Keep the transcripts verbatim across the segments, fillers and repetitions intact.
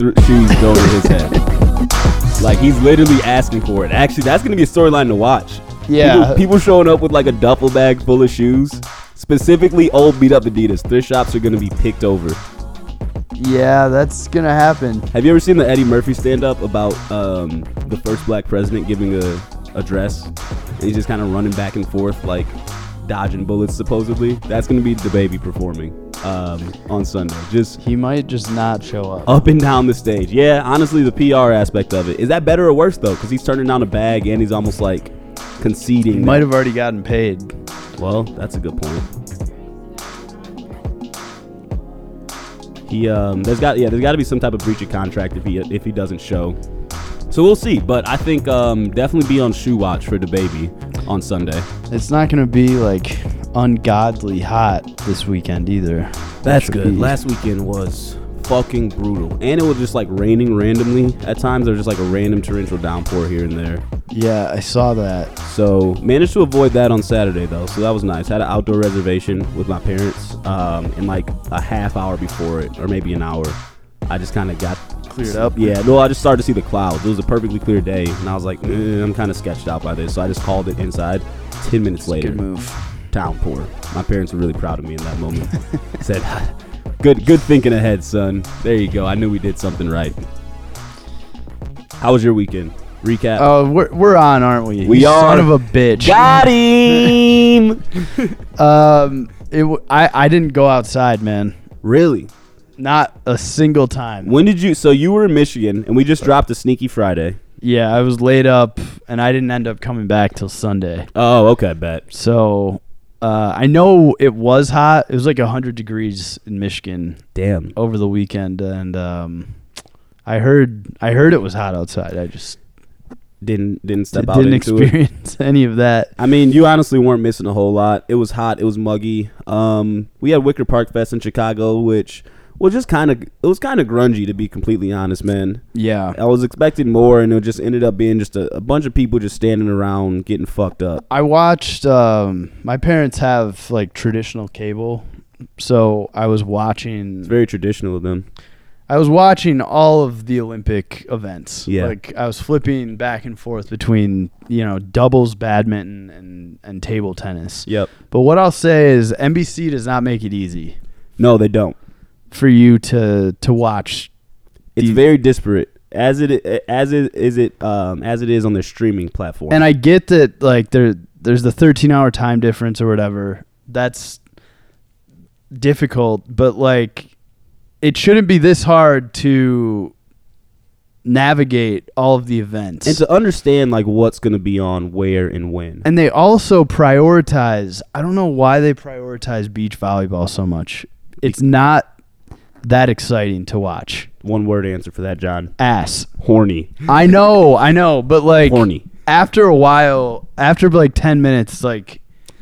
th- shoes over his head. Like, he's literally asking for it. Actually, that's going to be a storyline to watch. Yeah. People, people showing up with like a duffel bag full of shoes. Specifically, old beat up Adidas. Thrift shops are going to be picked over. Yeah, that's going to happen. Have you ever seen the Eddie Murphy stand-up about um, the first black president giving a address? And he's just kind of running back and forth, like dodging bullets, supposedly. That's going to be DaBaby performing um, on Sunday. Just He might just not show up. up and down the stage. Yeah, honestly, the P R aspect of it. Is that better or worse, though? Because he's turning down a bag and he's almost like conceding. He might have already gotten paid. Well, that's a good point. He um, there's got yeah, there's got to be some type of breach of contract if he if he doesn't show. So we'll see. But I think um, definitely be on shoe watch for DaBaby on Sunday. It's not going to be like ungodly hot this weekend either. That's Should good. be- Last weekend was fucking brutal, and it was just like raining randomly at times. There was just like a random torrential downpour here and there. Yeah, I saw that. So managed to avoid that on Saturday though, so that was nice. Had an outdoor reservation with my parents, um, and like a half hour before it, or maybe an hour, I just kind of got Cleared up. Yeah, no, I just started to see the clouds. It was a perfectly clear day, and I was like, eh, I'm kind of sketched out by this, so I just called it inside. Ten minutes later, Good move. downpour. My parents were really proud of me in that moment. Said, "Good, good thinking ahead, son." There you go. I knew we did something right. How was your weekend? Recap. Oh, we're we're on, aren't we? We You are. Son of a bitch. Got him. Um, it. W- I I didn't go outside, man. Really? Not a single time. When did you? So you were in Michigan, and we just dropped a Sneaky Friday. Yeah, I was laid up, and I didn't end up coming back till Sunday. Oh, okay, bet. So, uh, I know it was hot. It was like one hundred degrees in Michigan Damn. over the weekend, and um, I heard I heard it was hot outside. I just Didn't didn't step d- out didn't into it. experience any of that. I mean, you honestly weren't missing a whole lot. It was hot. It was muggy. Um, we had Wicker Park Fest in Chicago, which was just kind of it was kind of grungy, to be completely honest, man. Yeah. I was expecting more, and it just ended up being just a, a bunch of people just standing around getting fucked up. I watched. Um, my parents have like traditional cable, so I was watching. It's very traditional of them. I was watching all of the Olympic events. Yeah. Like I was flipping back and forth between, you know, doubles, badminton, and, and table tennis. Yep. But what I'll say is N B C does not make it easy No, they don't. for you to to watch. It's the- very disparate, as it as it is it um as it is on their streaming platform. And I get that like there there's the thirteen hour time difference or whatever. That's difficult, but like it shouldn't be this hard to navigate all of the events. and to understand like what's going to be on where and when. And they also prioritize, I don't know why they prioritize beach volleyball so much. It's not that exciting to watch. One word answer for that, John. Ass. Horny. I know, I know, but like Horny. after a while, after like ten minutes, like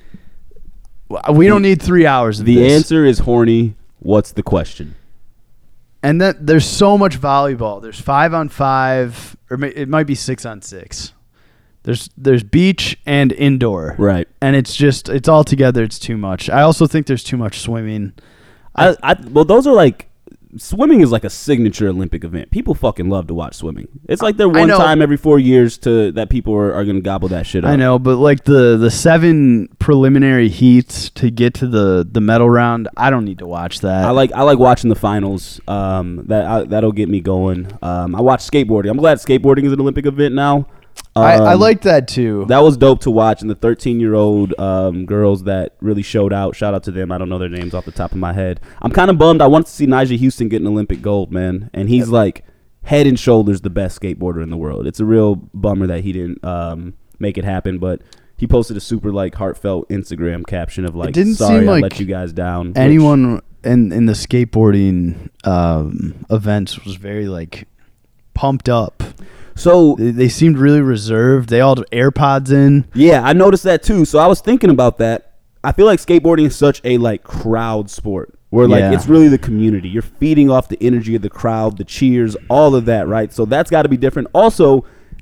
we don't need three hours of The this. answer is horny. What's the question? And then there's so much volleyball. There's five on five, or ma- it might be six on six. There's there's beach and indoor, Right. and it's just it's all together. It's too much. I also think there's too much swimming. I, I well, those are like swimming is like a signature Olympic event. People fucking love to watch swimming. It's like their I one know. time every four years to that people are, are gonna gobble that shit up. I know, but like the the seven preliminary heats to get to the the medal round, I don't need to watch that. I like I like watching the finals. Um, that I, that'll get me going. Um, I watch skateboarding. I'm glad skateboarding is an Olympic event now. Um, I, I like that too. that was dope to watch, and the thirteen year old um, girls that really showed out. Shout out to them. I don't know their names off the top of my head. I'm kind of bummed. I wanted to see Nyjah Houston get an Olympic gold, man, and he's like head and shoulders the best skateboarder in the world. It's a real bummer that he didn't um, make it happen, but he posted a super like heartfelt Instagram caption of like, didn't "Sorry, seem I like let you guys down." which- Anyone in in the skateboarding um, events was very like pumped up. So They, they seemed really reserved. They all had AirPods in. yeah, I noticed that too. So I was thinking about that. I feel like skateboarding is such a like crowd sport where like Yeah. it's really the community. You're feeding off the energy of the crowd, the cheers, all of that, right? So that's got to be different. Also,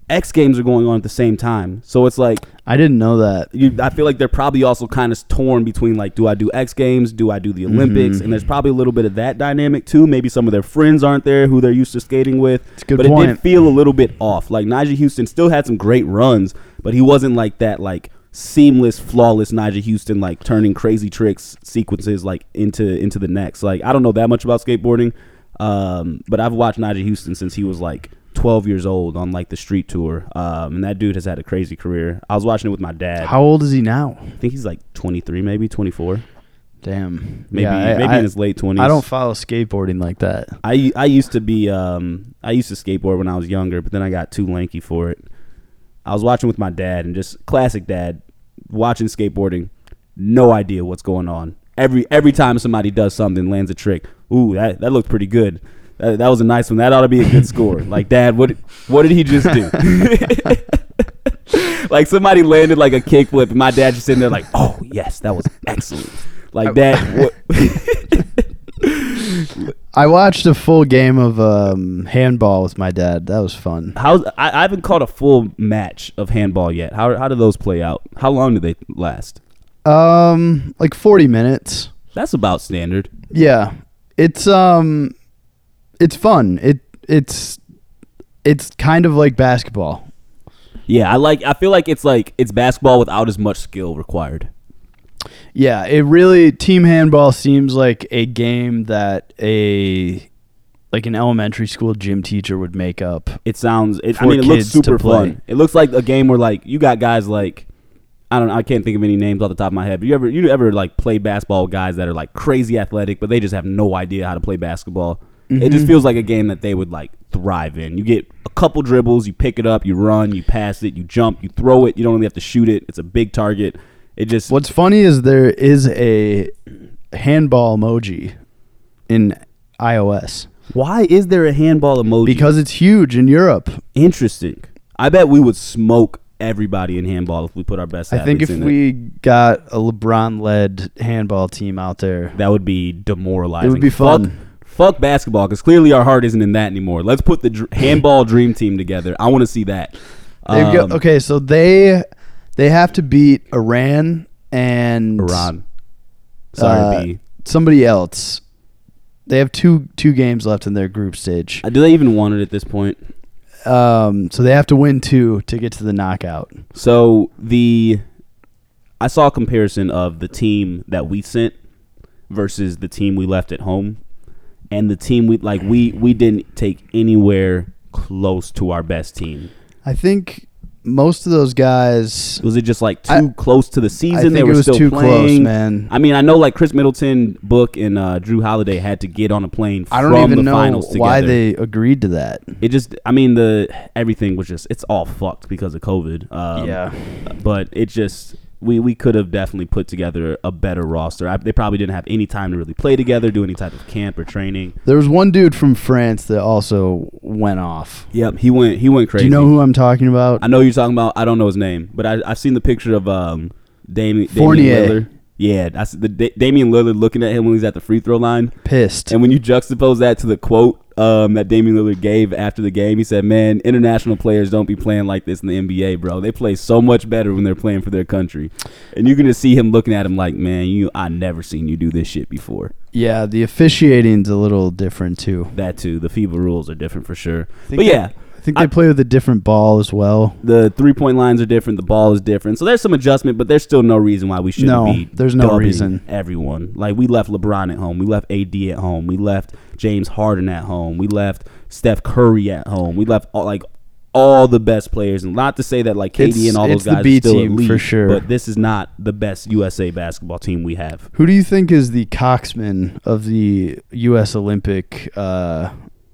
X Games are going on at the same time. So it's like I didn't know that. you, I feel like they're probably also kind of torn between like, do I do X Games? Do I do the Olympics? Mm-hmm. And there's probably a little bit of that dynamic too. Maybe some of their friends aren't there who they're used to skating with. It's a good but point. it did feel a little bit off. Like Nyjah Houston still had some great runs, but he wasn't like that like seamless, flawless Nyjah Houston, like turning crazy tricks sequences like into into the next. Like I don't know that much about skateboarding, um, but I've watched Nyjah Houston since he was like twelve years old on like the street tour, um, and that dude has had a crazy career. I was watching it with my dad. How old is he now? I think he's like twenty-three, maybe twenty-four, Damn. maybe Yeah, I, maybe I, in his late twenties. I don't follow skateboarding like that. I I used to be um I used to skateboard when I was younger, but then I got too lanky for it. I was watching with my dad, and just classic dad watching skateboarding, no idea what's going on. Every every time somebody does something, lands a trick, ooh, that that looked pretty good. That, that was a nice one. That ought to be a good score. Like, Dad, what what did he just do? Like somebody landed like a kickflip, and my dad just sitting there like, oh yes, that was excellent. Like Dad, what? I watched a full game of um, handball with my dad. That was fun. How I, I haven't caught a full match of handball yet. How how do those play out? How long do they last? Um, like forty minutes. That's about standard. Yeah, it's um, it's fun. It it's it's kind of like basketball. Yeah, I like. I feel like it's like it's basketball without as much skill required. Yeah, it really team handball seems like a game that a like an elementary school gym teacher would make up. It sounds. It, I For mean, it looks kids to super play. fun. It looks like a game where like you got guys like I don't know. I can't think of any names off the top of my head. But you ever you ever like play basketball with guys that are like crazy athletic, but they just have no idea how to play basketball. Mm-hmm. It just feels like a game that they would like thrive in. You get a couple dribbles, you pick it up, you run, you pass it, you jump, you throw it. You don't really have to shoot it. It's a big target. It just What's funny is there is a handball emoji in iOS why is there a handball emoji? because it's huge in Europe. Interesting. I bet we would smoke everybody in handball if we put our best I think athletes if in we it. got a LeBron-led handball team out there, That would be demoralizing. it would be Fuck- fun. Fuck basketball, because clearly our heart isn't in that anymore. Let's put the dr- handball dream team together. I want to see that. They've Um, got, okay, so they they have to beat Iran and Iran. Sorry, uh, B. somebody else. They have two two games left in their group stage. Uh, Do they even want it at this point? Um, so they have to win two to get to the knockout. So the I saw a comparison of the team that we sent versus the team we left at home, and the team we like we we didn't take anywhere close to our best team. I think most of those guys. Was it just like too I- close to the season? I think they were it was still too playing? close, man. I mean, I know like Chris Middleton, Book, and uh, Drew Holiday had to get on a plane from I don't even the know finals together. why they agreed to that. It just, I mean, the everything was just, it's all fucked because of COVID. Um, Yeah. But it just, we, we could have definitely put together a better roster. I, they probably didn't have any time to really play together, do any type of camp or training. There was one dude from France that also went off. Yep, he went, he went crazy. Do you know who I'm talking about? I know who you're talking about. I don't know his name, but I, I've seen the picture of um, Damian, Fournier. Damian Lillard. Yeah, that's the da- Damian Lillard looking at him when he's at the free throw line. Pissed. And when you juxtapose that to the quote um, that Damian Lillard gave after the game, he said, man, international players don't be playing like this in the N B A, bro. They play so much better when they're playing for their country. And you can just see him looking at him like, man, you, I never seen you do this shit before. Yeah, the officiating's a little different too. That too. The FIBA rules are different for sure. think But they- yeah. I think they play with a different ball as well. The three-point lines are different. The ball is different. So there's some adjustment, but there's still no reason why we shouldn't No, be there's no dubbing reason. everyone. Like, we left LeBron at home. We left A D at home. We left James Harden at home. We left Steph Curry at home. We left, all, like, all the best players. And not to say that, like, K D It's- and all it's those the guys B are still team, elite, for sure. but this is not the best U S A basketball team we have. Who do you think is the coxman of the U S Olympic uh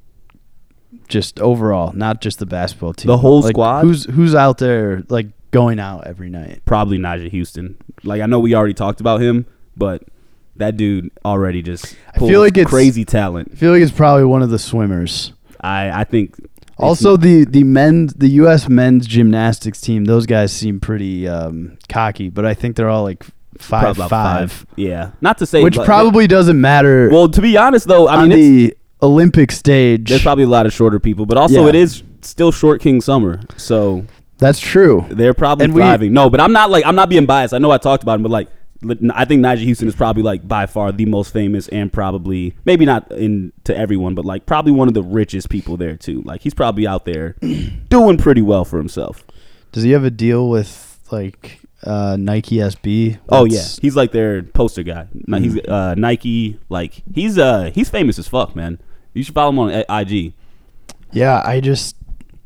just overall, not just the basketball team? The whole Like, squad? Who's who's out there like going out every night? Probably Nyjah Houston. Like, I know we already talked about him, but that dude already just I pulls feel like it's- crazy talent. I feel like it's probably one of the swimmers. I, I think... Also, the the men's the U S men's gymnastics team, those guys seem pretty um, cocky, but I think they're all like five Probably about five, Yeah. Not to say... which like, probably doesn't matter. Well, to be honest, though, I on mean, it's, the Olympic stage. there's probably a lot of shorter people, but also Yeah. it is still Short King Summer, so That's true. they're probably And we- thriving. No, but I'm not like I'm not being biased. I know I talked about him, but like I think Nigel Houston is probably like by far the most famous and probably maybe not in to everyone, but like probably one of the richest people there too. Like he's probably out there doing pretty well for himself. Does he have a deal with like uh, Nike S B? Oh yeah, That's- he's like their poster guy. Now, He's uh, Nike. Like he's uh he's famous as fuck, man. You should follow him on I G. yeah. I just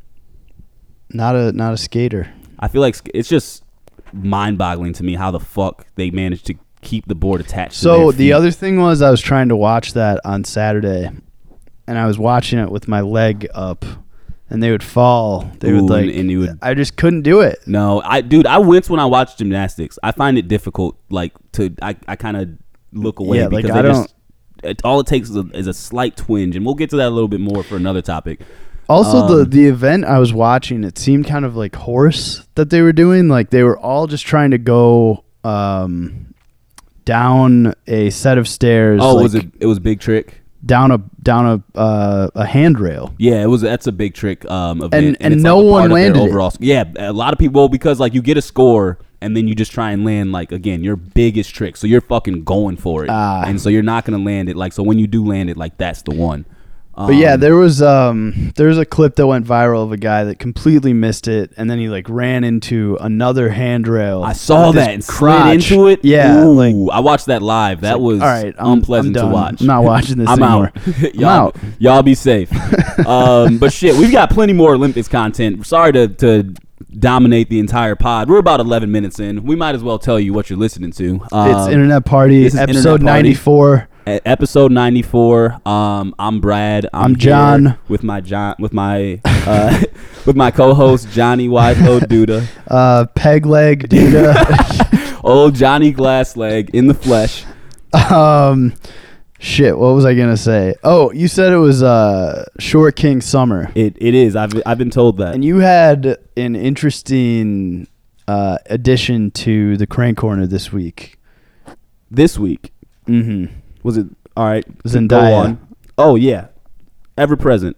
not a not a skater. I feel like it's just mind-boggling to me how the fuck they managed to keep the board attached. to So their the feet. other thing was I was trying to watch that on Saturday, and I was watching it with my leg up, and they would fall. They Ooh, would like, and you would- I just couldn't do it. No, I dude, I wince when I watch gymnastics. I find it difficult, like to I, I kind of look away Yeah, like, because I they don't- just it, all it takes is a, is a slight twinge, and we'll get to that a little bit more for another topic. Also, the Um, the event I was watching, it seemed kind of like horse that they were doing. Like they were all just trying to go um, down a set of stairs. Oh, like, was it? It was Big Trick. down a down a uh, a handrail. Yeah, it was. That's a Big Trick um, event, And- and it's no like a one part of their landed it. overall. Yeah, a lot of people because like you get a score and then you just try and land like again your biggest trick, so you're fucking going for it, Ah. and so you're not gonna land it. Like so when you do land it, like that's the one. But yeah, Um, there was um there was a clip that went viral of a guy that completely missed it, and then he like ran into another handrail. I saw with his that and crotch. slid into it. Yeah, Ooh, like, I watched that live. That like, was all right, I'm- unpleasant I'm to done. watch. I'm not watching this I'm anymore. out. y'all, out. Y'all be safe. um, but shit, we've got plenty more Olympics content. Sorry to to dominate the entire pod. We're about eleven minutes in. We might as well tell you what you're listening to. Um, It's Internet Party, this is Internet episode Party. ninety-four. e- episode ninety-four. Um, I'm Brad. I'm, I'm John. here with my John with my uh, with my co-host Johnny Wiselow Duda. Uh, peg leg, Duda. Old Johnny Glassleg in the flesh. um, shit. What was I gonna say? Oh, you said it was uh Short King Summer, It it is. I've I've been told that. and you had an interesting uh addition to the Crank Corner this week. This week Mm-hmm. was it? All right, Zendaya. Go on. Oh yeah, ever present.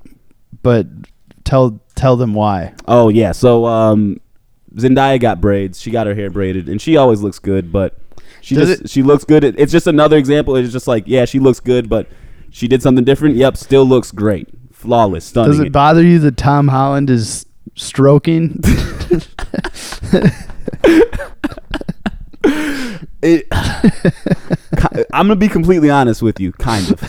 But tell tell them why. Oh yeah. So um, Zendaya got braids. She got her hair braided, and she always looks good. But she Does just she looks good. It- It's just another example. It's just like yeah, she looks good, but she did something different. Yep, still looks great, flawless, stunning. Does it bother you that Tom Holland is stroking? It, I'm gonna be completely honest with you, kind of.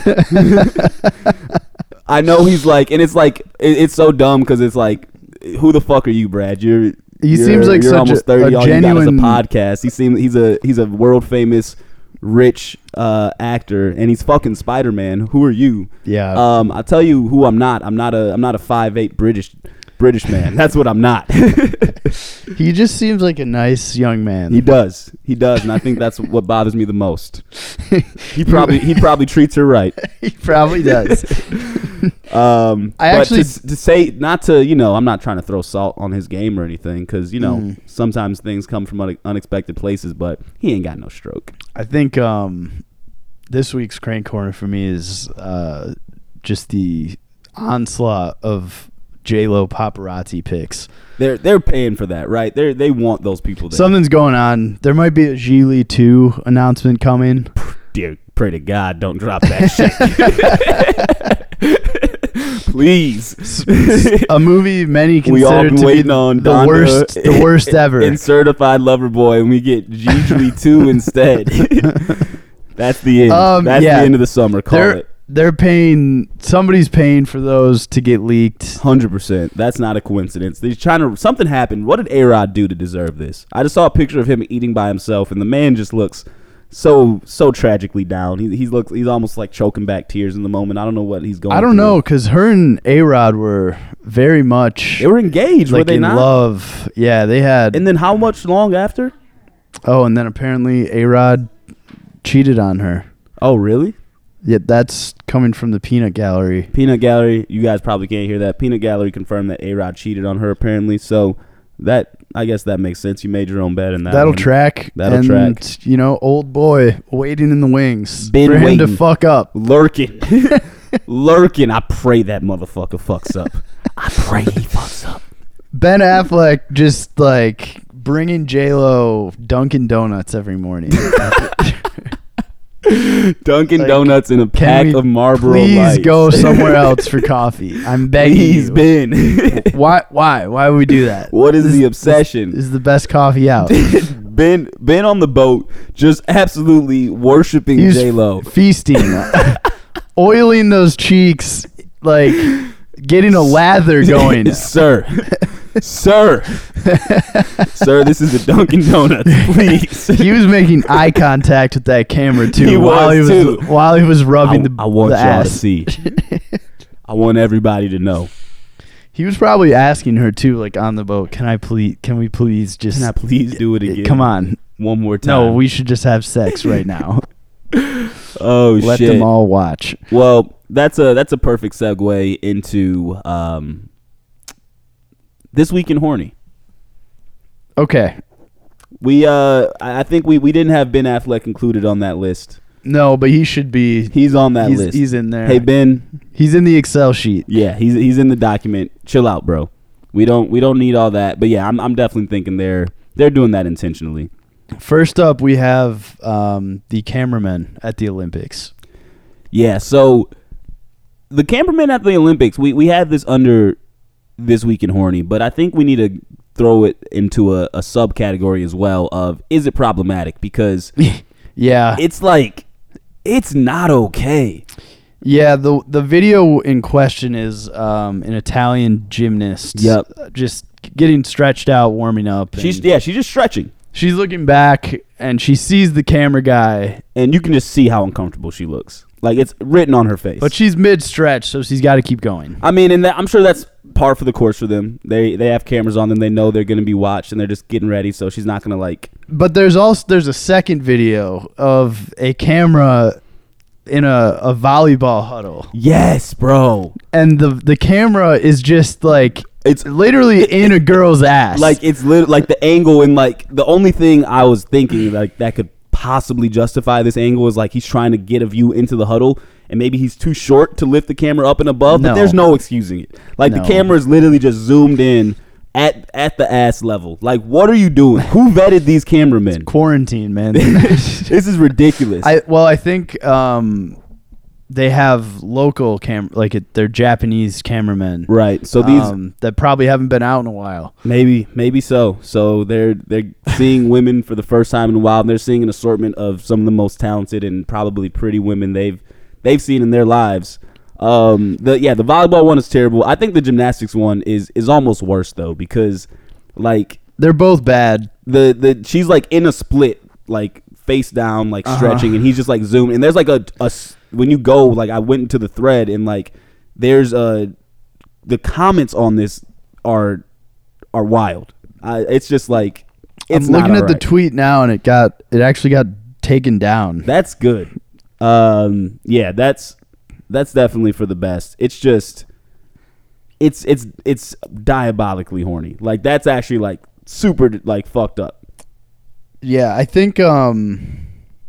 I know he's like, and it's like, it, it's so dumb because it's like, who the fuck are you, Brad? You're He you're, seems like you're such almost a- thirty. a All you got is a genuine- podcast. He seems he's a he's a world famous, rich uh, actor, and he's fucking Spider Man. Who are you? Yeah. Um, I'll tell you who I'm not. I'm not a I'm not a five eight British British man. That's what I'm not. He just seems like a nice young man. He does. He does, and I think that's what bothers me the most. He probably he probably treats her right. He probably does. Um, I but actually- to, to say not to you know I'm not trying to throw salt on his game or anything because you know Mm. sometimes things come from une- unexpected places, but he ain't got no stroke. I think um, this week's Crank Corner for me is uh, just the onslaught of J-Lo paparazzi pics. They're they're paying for that, right? They they want those people there. Something's going on. There might be a Geely two announcement coming. Dear, pray to God, don't drop that shit. Please. A movie many We all consider been to be waiting on the Donda worst, the worst ever. in Certified Lover Boy, and we get G two instead. That's the end. Um, That's yeah. the end of the summer. Call they're it. they're paying. Somebody's paying for those to get leaked. Hundred percent. That's not a coincidence. They're trying to. Something happened. What did A-Rod do to deserve this? I just saw a picture of him eating by himself, and the man just looks so so tragically down. He he looks. He's almost like choking back tears in the moment. I don't know what he's going. I don't through. know, because her and A-Rod were very much They were engaged, were like they in not? love. Yeah, they had. And then how much long after? Oh, and then apparently A-Rod cheated on her. Oh, really? Yeah, that's coming from the Peanut Gallery. Peanut Gallery, you guys probably can't hear that. Peanut Gallery confirmed that A-Rod cheated on her apparently. So that I guess that makes sense. You made your own bet in that. That'll one. track. That'll and, track. You know, old boy waiting in the wings Been for him waiting. to fuck up. Lurking. Lurking. I pray that motherfucker fucks up. I pray he fucks up. Ben Affleck just like bringing J-Lo Dunkin' Donuts every morning. Dunkin' Like, Donuts and a pack we of Marlboro please Lights. go somewhere else for coffee? I'm begging Please, you. Ben. Why? Why? Why would we do that? What is This- the obsession? This is the best coffee out. Ben Ben on the boat, just absolutely worshiping He's J Lo. feasting, oiling those cheeks, like getting a lather going. Sir, sir, sir. This is a Dunkin' Donuts, please. He was making eye contact with that camera too, He while was, he was too. while he was I, rubbing the, I want the y'all ass. to see. I want everybody to know. He was probably asking her too, like on the boat. Can I please? Can we please just? Can I please do it again? Come on. one more time. No, we should just have sex right now. Oh Let shit. them all watch. Well, that's a that's a perfect segue into um, this week in horny. Okay. We uh, I I think we, we didn't have Ben Affleck included on that list. No, but he should be. He's on that he's, list. he's in there. Hey Ben, He's in the Excel sheet. yeah, he's he's in the document. Chill out, bro. We don't we don't need all that. But yeah, I'm I'm definitely thinking they're they're doing that intentionally. First up, we have um, the cameramen at the Olympics. Yeah, so the cameramen at the Olympics, we, we had this under this week in horny, but I think we need to throw it into a, a subcategory as well of is it problematic? Because Yeah. it's like it's not okay. Yeah, the the video in question is um, an Italian gymnast. Yep. uh, Just getting stretched out, warming up. She's and yeah, she's just stretching. she's looking back and she sees the camera guy, And you can just see how uncomfortable she looks. Like it's written on her face. but she's mid stretch, so she's got to keep going. I mean, and that, I'm sure that's par for the course for them. They they have cameras on them. They know they're going to be watched, and they're just getting ready. So she's not going to like. But there's also there's a second video of a camera in a, a volleyball huddle, Yes, bro. and the the camera is just like It's literally in a girl's ass. like it's lit- like the angle and like the only thing I was thinking like that could possibly justify this angle is like he's trying to get a view into the huddle and maybe he's too short to lift the camera up and above. No. But there's no excusing it. Like No. the camera is literally just zoomed in at at the ass level. Like what are you doing? Who vetted these cameramen? quarantine, man. This is ridiculous. I well, I think um, they have local cam like it, they're Japanese cameramen, right. So these um, that probably haven't been out in a while. maybe maybe so. So they're they're seeing women for the first time in a while. And they're seeing an assortment of some of the most talented and probably pretty women they've they've seen in their lives. Um, the yeah, the volleyball one is terrible. I think the gymnastics one is is almost worse though because like They're both bad. the the she's like in a split like face down like Uh-huh. stretching and he's just like zooming and there's like a, a s- when you go like I went into the thread and like there's uh the comments on this are are wild. I, it's just like it's I'm looking not at the alright. tweet now, and it got it actually got taken down. That's good. Um, yeah, that's that's definitely for the best. It's just it's it's it's diabolically horny. Like that's actually like super like fucked up. Yeah, I think um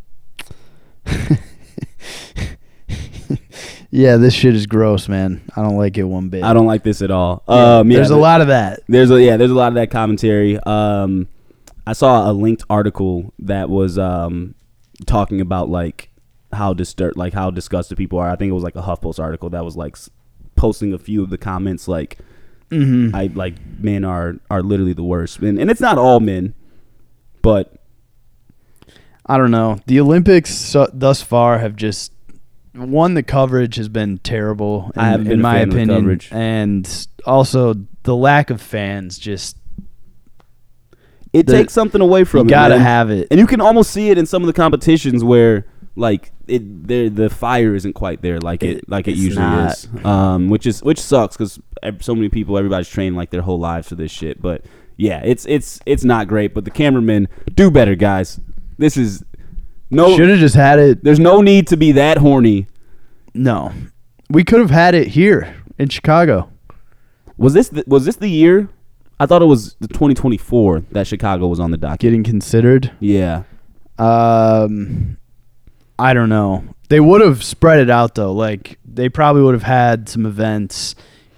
yeah, this shit is gross, man. I don't like it one bit. I don't like this at all. Yeah, Um, yeah, there's a there- lot of that. There's a yeah, there's a lot of that commentary. Um, I saw a linked article that was um talking about like how distur- like how disgusted people are. I think it was like a HuffPost article that was like s- posting a few of the comments like Mm-hmm. I like men are are literally the worst, and and it's not all men, but I don't know. The Olympics so, thus far have just one. The coverage has been terrible. In, I haven't been in a my fan of the opinion, coverage. and also the lack of fans. Just it The- takes something away from you it, gotta man. have it. And you can almost see it in some of the competitions where like it there the fire isn't quite there like it, It- like it it's usually not. is. Um, which is which sucks because so many people, everybody's trained like their whole lives for this shit. But yeah, it's it's it's not great. But the cameramen do better, guys. This is no. Should have just had it. There's no need to be that horny. No, we could have had it here in Chicago. Was this the, was this the year? I thought it was the twenty twenty-four that Chicago was on the docket. Getting considered. Yeah. Um, I don't know. They would have spread it out though. Like they probably would have had some events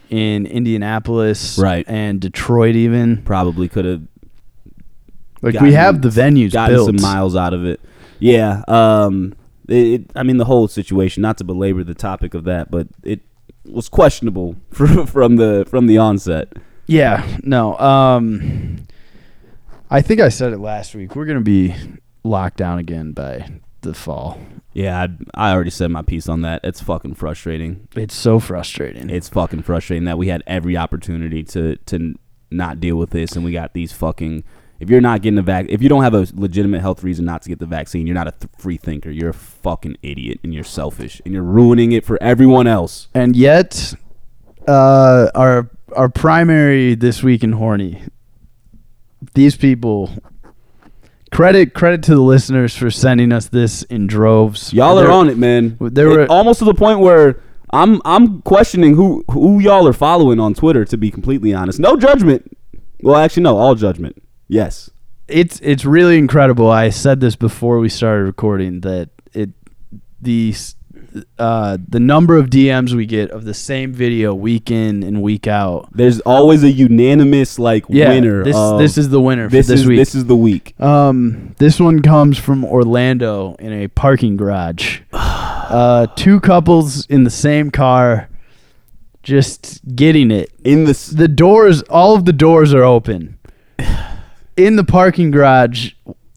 in Indianapolis, Right. and Detroit even. Probably could have. Like gotten- we have the venues gotten built. some miles out of it. Yeah. Um. It, it, I mean, the whole situation. Not to belabor the topic of that, but it was questionable from from the from the onset. Yeah. No. Um. I think I said it last week. We're gonna be locked down again by the fall. Yeah, I, I already said my piece on that. It's fucking frustrating. It's so frustrating. It's fucking frustrating that we had every opportunity to to not deal with this, and we got these fucking. If you're not getting the vac, if you don't have a legitimate health reason not to get the vaccine, you're not a th- free thinker. You're a fucking idiot, and you're selfish, and you're ruining it for everyone else. And yet, uh, our our primary this week in Horny. These people. Credit credit to the listeners for sending us this in droves. Y'all are There- on it, man. there It- were- almost to the point where I'm I'm questioning who who y'all are following on Twitter. To be completely honest, no judgment. Well, actually, no, all judgment. Yes. It's it's really incredible. I said this before we started recording that it the uh, the number of D Ms we get of the same video week in and week out. There's always a unanimous like Yeah, winner. this of, this is the winner this for this is week. this is the week. Um, this one comes from Orlando in a parking garage. Uh, two couples in the same car, just getting it. In the s- The doors, all of the doors are open. In the parking garage,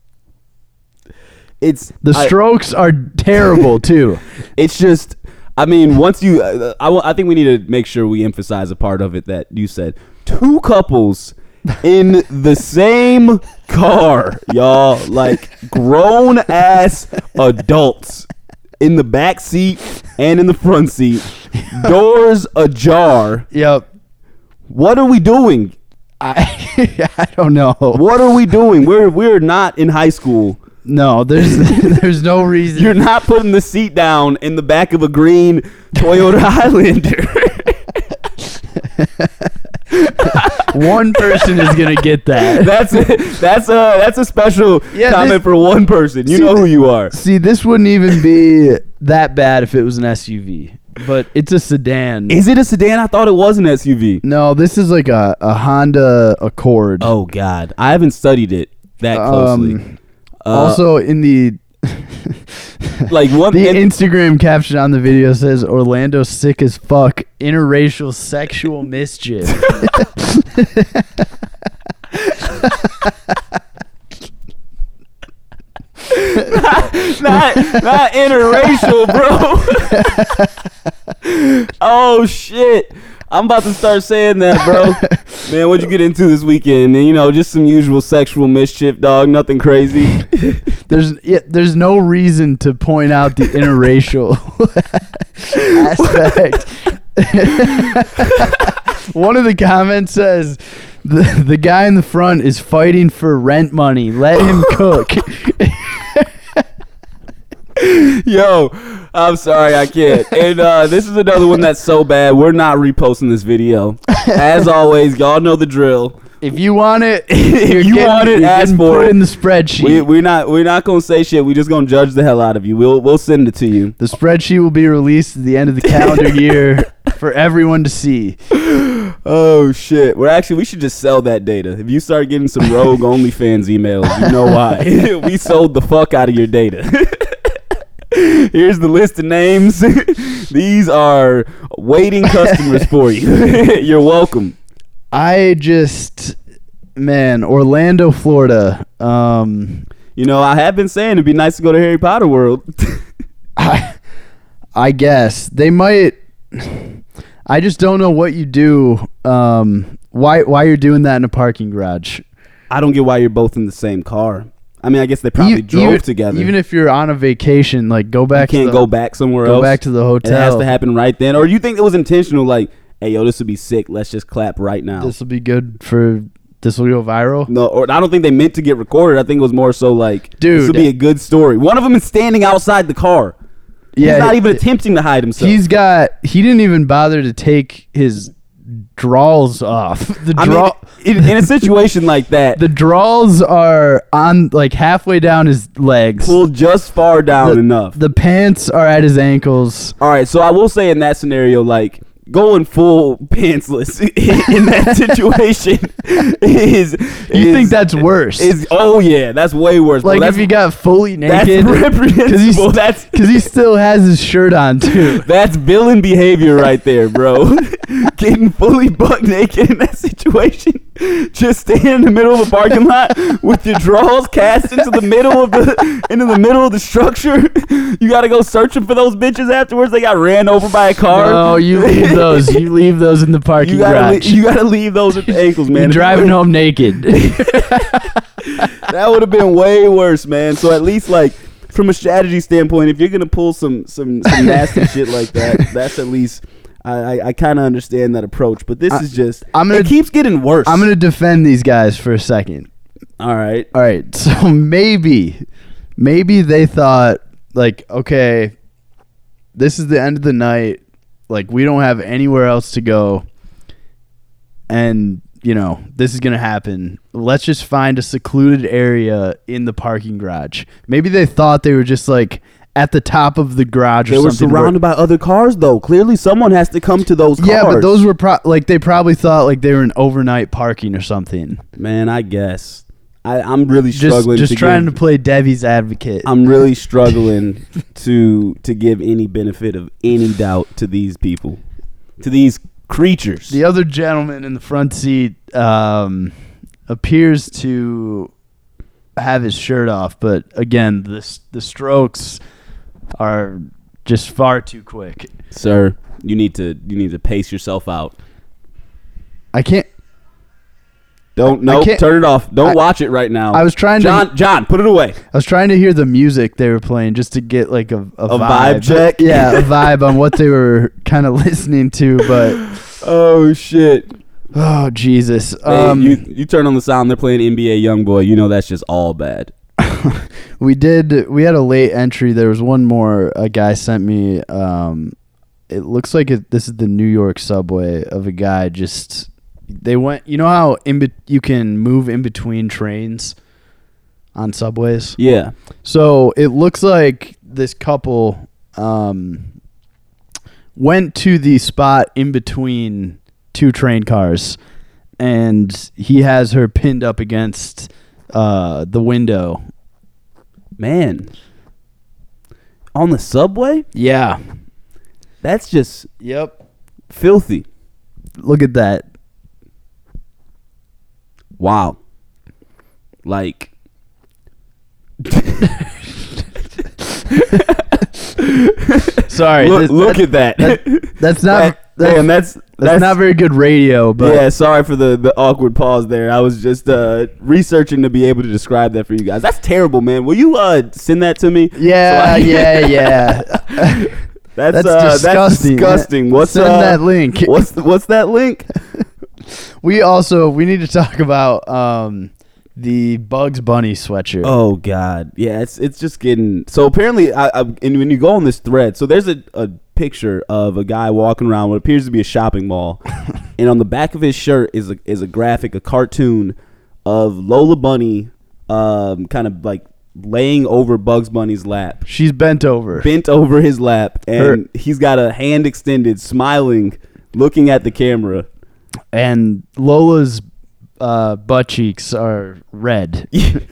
it's the I- strokes are terrible too. It's just, I mean, once you, uh, I, I think we need to make sure we emphasize a part of it that you said. Two couples in the same car, y'all, like grown ass adults in the back seat and in the front seat, doors ajar. Yep. What are we doing? I I don't know. What are we doing? We're we're not in high school. No, there's there's no reason. You're not putting the seat down in the back of a green Toyota Highlander. One person is gonna get that. That's a, that's a that's a special Yeah, comment this- for one person. You See, know who you are. See, this wouldn't even be that bad if it was an S U V, but it's a sedan. Is it a sedan? I thought it was an S U V. No, this is like a, a Honda Accord. Oh God, I haven't studied it that closely. Um, Uh, also, in the like one the and- Instagram caption on the video says Orlando sick as fuck, interracial sexual mischief. not not interracial, bro. Oh shit. I'm about to start saying that, bro. Man, what'd you get into this weekend? And, you know, just some usual sexual mischief, dog. Nothing crazy. There's yeah, there's no reason to point out the interracial aspect. One of the comments says the the guy in the front is fighting for rent money. Let him cook. Yo, I'm sorry, I can't. And uh, this is another one that's so bad. We're not reposting this video. As always, y'all know the drill. If you want it, If you're you getting- want it, you're ask getting for put it. in the spreadsheet. We, we're not we're not gonna say shit. We just gonna judge the hell out of you. We'll we'll send it to you. The spreadsheet will be released at the end of the calendar year for everyone to see. Oh shit. We're actually we should just sell that data. If you start getting some rogue OnlyFans emails, you know why. We sold the fuck out of your data. Here's the list of names. These are waiting customers for you. You're welcome. I just, man, Orlando, Florida. Um, You know, I have been saying it'd be nice to go to Harry Potter World. I, I guess they might. I just don't know what you do. Um, why why you're doing that in a parking garage? I don't get why you're both in the same car. I mean, I guess they probably E- drove even, together. Even if you're on a vacation, like go you back. can't to the, go back somewhere Go else. back to the hotel. It has to happen right then. Or you think it was intentional, like, hey, yo, this would be sick. Let's just clap right now. This will be good for. This will go viral. No, or I don't think they meant to get recorded. I think it was more so like, Dude. this would be a good story. One of them is standing outside the car. Yeah, He's not even it- attempting to hide himself. He's got. He didn't even bother to take his drawers off. The I draw. mean, in, in a situation like that, The drawers are on like halfway down his legs. pulled just far down the, enough. The pants are at his ankles. All right, so I will say in that scenario, like, going full pantsless in, in that situation is. You is, think that's worse? Is oh yeah, that's way worse. Like bro. That's, if he got fully that's naked, reprehensible. That's because he still has his shirt on too. That's villain behavior right there, bro. Getting fully butt naked in that situation. Just stand in the middle of a parking lot with your drawers cast into the middle of the into the middle of the structure. You gotta go searching for those bitches afterwards. They got ran over by a car. No, you leave those. You leave those in the parking you gotta garage. le- you gotta leave those at the ankles, man. You're driving home naked. That would have been way worse, man. So at least like from a strategy standpoint, if you're gonna pull some some, some nasty shit like that, that's at least I I, I kind of understand that approach. But this I, is just I'm gonna, it keeps getting worse. I'm gonna defend these guys for a second. All right, all right. So maybe maybe they thought like, okay, this is the end of the night. Like we don't have anywhere else to go, and you know, this is going to happen. Let's just find a secluded area in the parking garage. Maybe they thought they were just like at the top of the garage or they something. They were surrounded by other cars, though. Clearly, someone has to come to those cars. Yeah, but those were pro- like they probably thought like they were in overnight parking or something. Man, I guess. I, I'm really Just, struggling. just to trying give, to play Debbie's advocate. I'm really struggling to to give any benefit of any doubt to these people, to these creatures. The other gentleman in the front seat um, appears to have his shirt off, but again, the the strokes are just far too quick. Sir, you need to you need to pace yourself out. I can't. Don't no, nope, turn it off. Don't I, watch it right now. I was trying John, to John, put it away. I was trying to hear the music they were playing just to get like a a, a vibe. vibe check. Yeah, a vibe on what they were kind of listening to, but oh shit. Oh Jesus. Hey, um, you you turn on the sound, they're playing N B A Youngboy. You know that's just all bad. we did we had a late entry. There was one more a guy sent me. Um, it looks like it, this is the New York subway of a guy just they went, you know how in be, you can move in between trains on subways? Yeah. So it looks like this couple um, went to the spot in between two train cars, and he has her pinned up against uh, the window. Man. On the subway? Yeah. That's just Yep. filthy. Look at that. Wow. Like Sorry. Look, this, look that, at that. that that's not that, that's, man, that's, that's that's not very good radio, but yeah, sorry for the, the awkward pause there. I was just uh, researching to be able to describe that for you guys. That's terrible, man. Will you uh, send that to me? Yeah, so I, yeah, yeah. That's, that's uh, disgusting. That's disgusting. What's Send uh, that link. What's the, what's that link? We also we need to talk about um, the Bugs Bunny sweatshirt. Oh God, yeah, it's it's just getting so. Apparently, I, I and when you go on this thread, so there's a, a picture of a guy walking around what appears to be a shopping mall, and on the back of his shirt is a is a graphic, a cartoon of Lola Bunny, um, kind of like laying over Bugs Bunny's lap. She's bent over, bent over his lap, and Her- he's got a hand extended, smiling, looking at the camera. and Lola's uh, butt cheeks are red.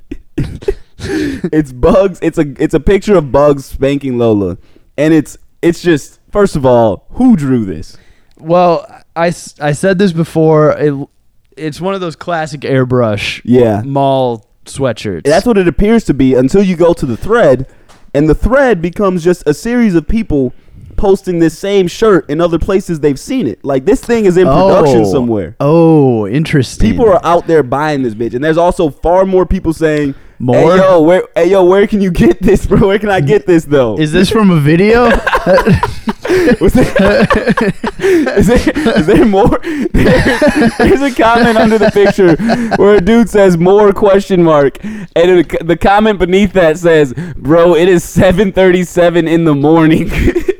It's Bugs. It's a it's a picture of Bugs spanking Lola, and it's it's just first of all, who drew this? Well, I, I said this before. It, it's one of those classic airbrush Yeah, mall sweatshirts. that's what it appears to be until you go to the thread, and the thread becomes just a series of people posting this same shirt in other places they've seen it. Like this thing is in production Oh. somewhere. Oh, interesting. People are out there buying this bitch, and there's also far more people saying, More? Hey yo, where? Hey yo, where can you get this, bro? Where can I get this though? Is this from a video? Was there, is, there, is there more? There, there's a comment under the picture where a dude says more question mark, and it, the comment beneath that says, "Bro, it is seven thirty-seven in the morning.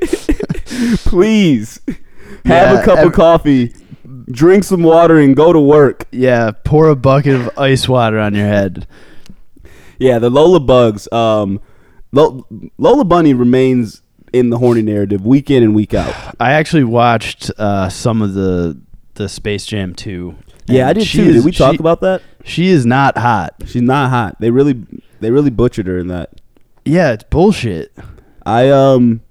Please have Yeah, a cup ev- of coffee, drink some water, and go to work." Yeah, pour a bucket of ice water on your head. Yeah, the Lola Bugs. Um, Lo- Lola Bunny remains in the horny narrative week in and week out. I actually watched uh, some of the the Space Jam two. Yeah, I did too. Did we talk she, about that? She is not hot. She's not hot. They really, they really butchered her in that. Yeah, it's bullshit. I um,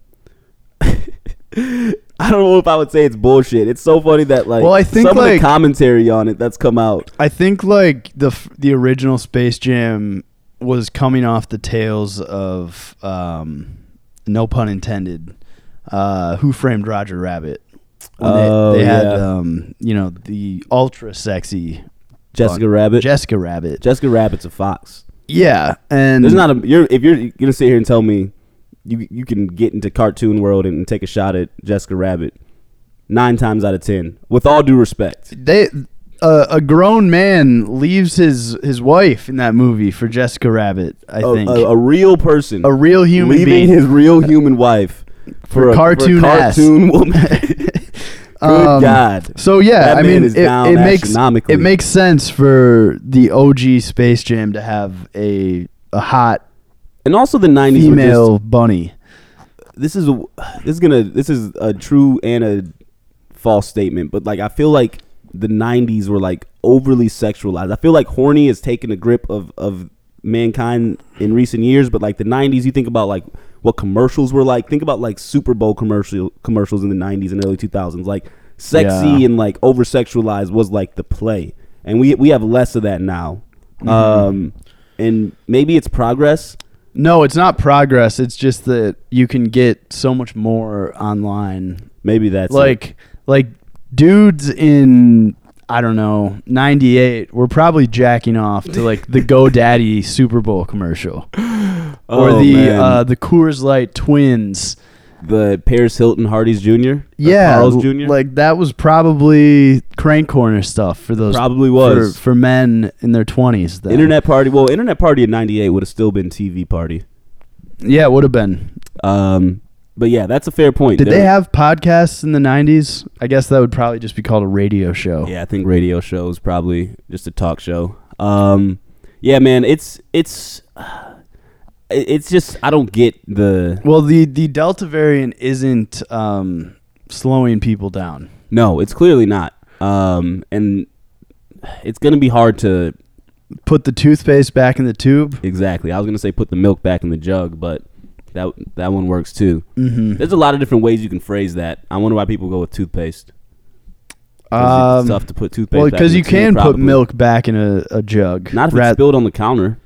I don't know if I would say it's bullshit. It's so funny that like, well, I think some like, of the commentary on it that's come out. I think like the the original Space Jam was coming off the tails of um, no pun intended. Uh, Who Framed Roger Rabbit? When Oh, they, they had, yeah. um, you know, the ultra sexy Jessica uh, Rabbit. Jessica Rabbit. Jessica Rabbit's a fox. Yeah, and There's not a. You're if you're gonna sit here and tell me you you can get into cartoon world and, and take a shot at Jessica Rabbit, nine times out of ten, with all due respect. they uh, a grown man leaves his his wife in that movie for Jessica Rabbit. I A, think a, a real person, a real human leaving being his real human wife for, for, a cartoon, for a ass. cartoon woman. Good Um, God. So yeah, That I man mean, is it, down it makes astronomically. it makes sense for the O G Space Jam to have a a hot And also the nineties were just, female bunny. this is a this is gonna this is a true and a false statement, but like I feel like the nineties were like overly sexualized. I feel like horny has taken a grip of of mankind in recent years, but like the nineties, you think about like what commercials were like. Think about like Super Bowl commercial commercials in the nineties and early two thousands. Like sexy Yeah. and like over sexualized was like the play, and we we have less of that now. Mm-hmm. Um, and maybe it's progress. No, it's not progress. It's just that you can get so much more online. Maybe that's it. like like dudes in I don't know ninety-eight were probably jacking off to like the GoDaddy Super Bowl commercial or Oh, the man. uh, the Coors Light twins. the Paris Hilton Hardy's Junior Yeah, Carl's l- Junior like that was probably crank corner stuff for those. Probably was. for, for men in their twenties. then. Internet Party. Well, Internet Party in ninety-eight would have still been T V Party. Yeah, it would have been. Um, but yeah, that's a fair point. Did There- they have podcasts in the nineties? I guess that would probably just be called a radio show. Yeah, I think radio show is probably just a talk show. Um, yeah, man, it's it's it's just I don't get the Well, the the Delta variant isn't um, slowing people down. no. It's clearly not. Um, and it's gonna be hard to Put the toothpaste back in the tube. exactly. I was gonna say put the milk back in the jug, but that that one works too. Mm-hmm. There's a lot of different ways you can phrase that. I wonder why people go with toothpaste. 'Cause Um, it's tough to put toothpaste. well, back because in you the tube, can put probably. milk back in a, a jug. Not if Rat- it's spilled on the counter.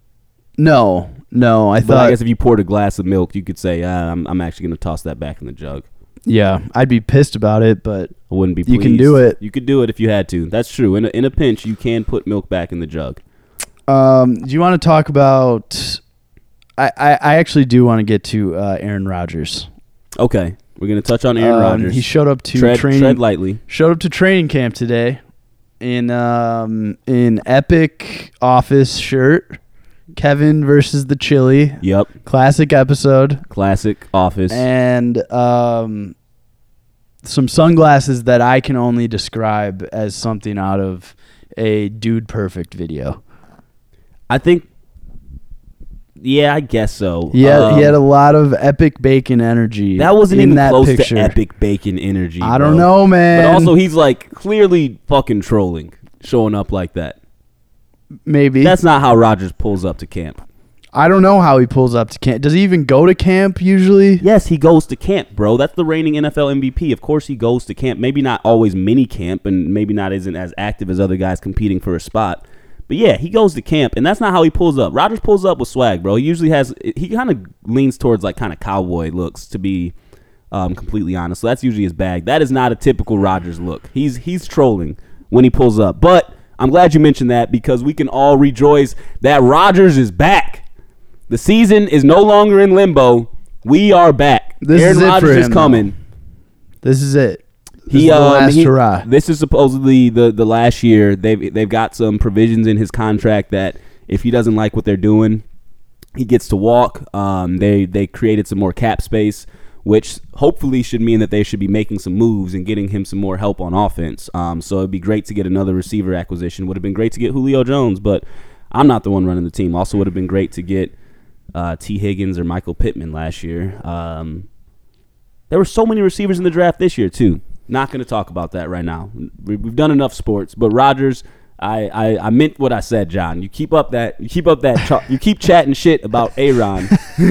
No, no. I But thought. I guess if you poured a glass of milk, you could say, ah, I'm, I'm actually going to toss that back in the jug. yeah, I'd be pissed about it, but I wouldn't be You pleased. can do it. You could do it if you had to. That's true. In a, in a pinch, you can put milk back in the jug. um, do you want to talk about? I, I, I actually do want to get to uh, Aaron Rodgers. Okay. We're going to touch on Aaron Um, Rodgers. He showed up to tread, training. tread lightly. Showed up to training camp today in um in epic office shirt. Kevin versus the Chili. Yep. Classic episode. Classic office. And um some sunglasses that I can only describe as something out of a Dude Perfect video. I think, yeah, I guess so. He had, he had a Um, lot of epic bacon energy. that wasn't in even that close picture. to epic bacon energy. I don't bro. know, man. But also, he's like clearly fucking trolling, showing up like that. maybe. That's not how Rodgers pulls up to camp. I don't know how he pulls up to camp. Does he even go to camp usually? Yes, he goes to camp, bro. That's the reigning N F L M V P. Of course he goes to camp. Maybe not always mini camp, and maybe not isn't as active as other guys competing for a spot. But yeah, he goes to camp, and that's not how he pulls up. Rodgers pulls up with swag, bro. He usually has, he kind of leans towards like kind of cowboy looks, to be um, completely honest. So that's usually his bag. That is not a typical Rodgers look. He's he's trolling when he pulls up. But I'm glad you mentioned that because we can all rejoice that Rodgers is back. The season is no longer in limbo. We are back. This Aaron is it for Rodgers is him, coming. This is it. This He, is the um, last he- hurrah. This is supposedly the, the last year. They've they've got some provisions in his contract that if he doesn't like what they're doing, he gets to walk. Um, they they created some more cap space, which hopefully should mean that they should be making some moves and getting him some more help on offense. Um, so it'd be great to get another receiver acquisition. Would have been great to get Julio Jones, but I'm not the one running the team. Also would have been great to get uh, T. Higgins or Michael Pittman last year. Um, There were so many receivers in the draft this year too. Not going to talk about that right now. We've done enough sports, but Rodgers, I, I, I meant what I said, John. You keep up that you keep up that ch- you keep chatting shit about Aaron.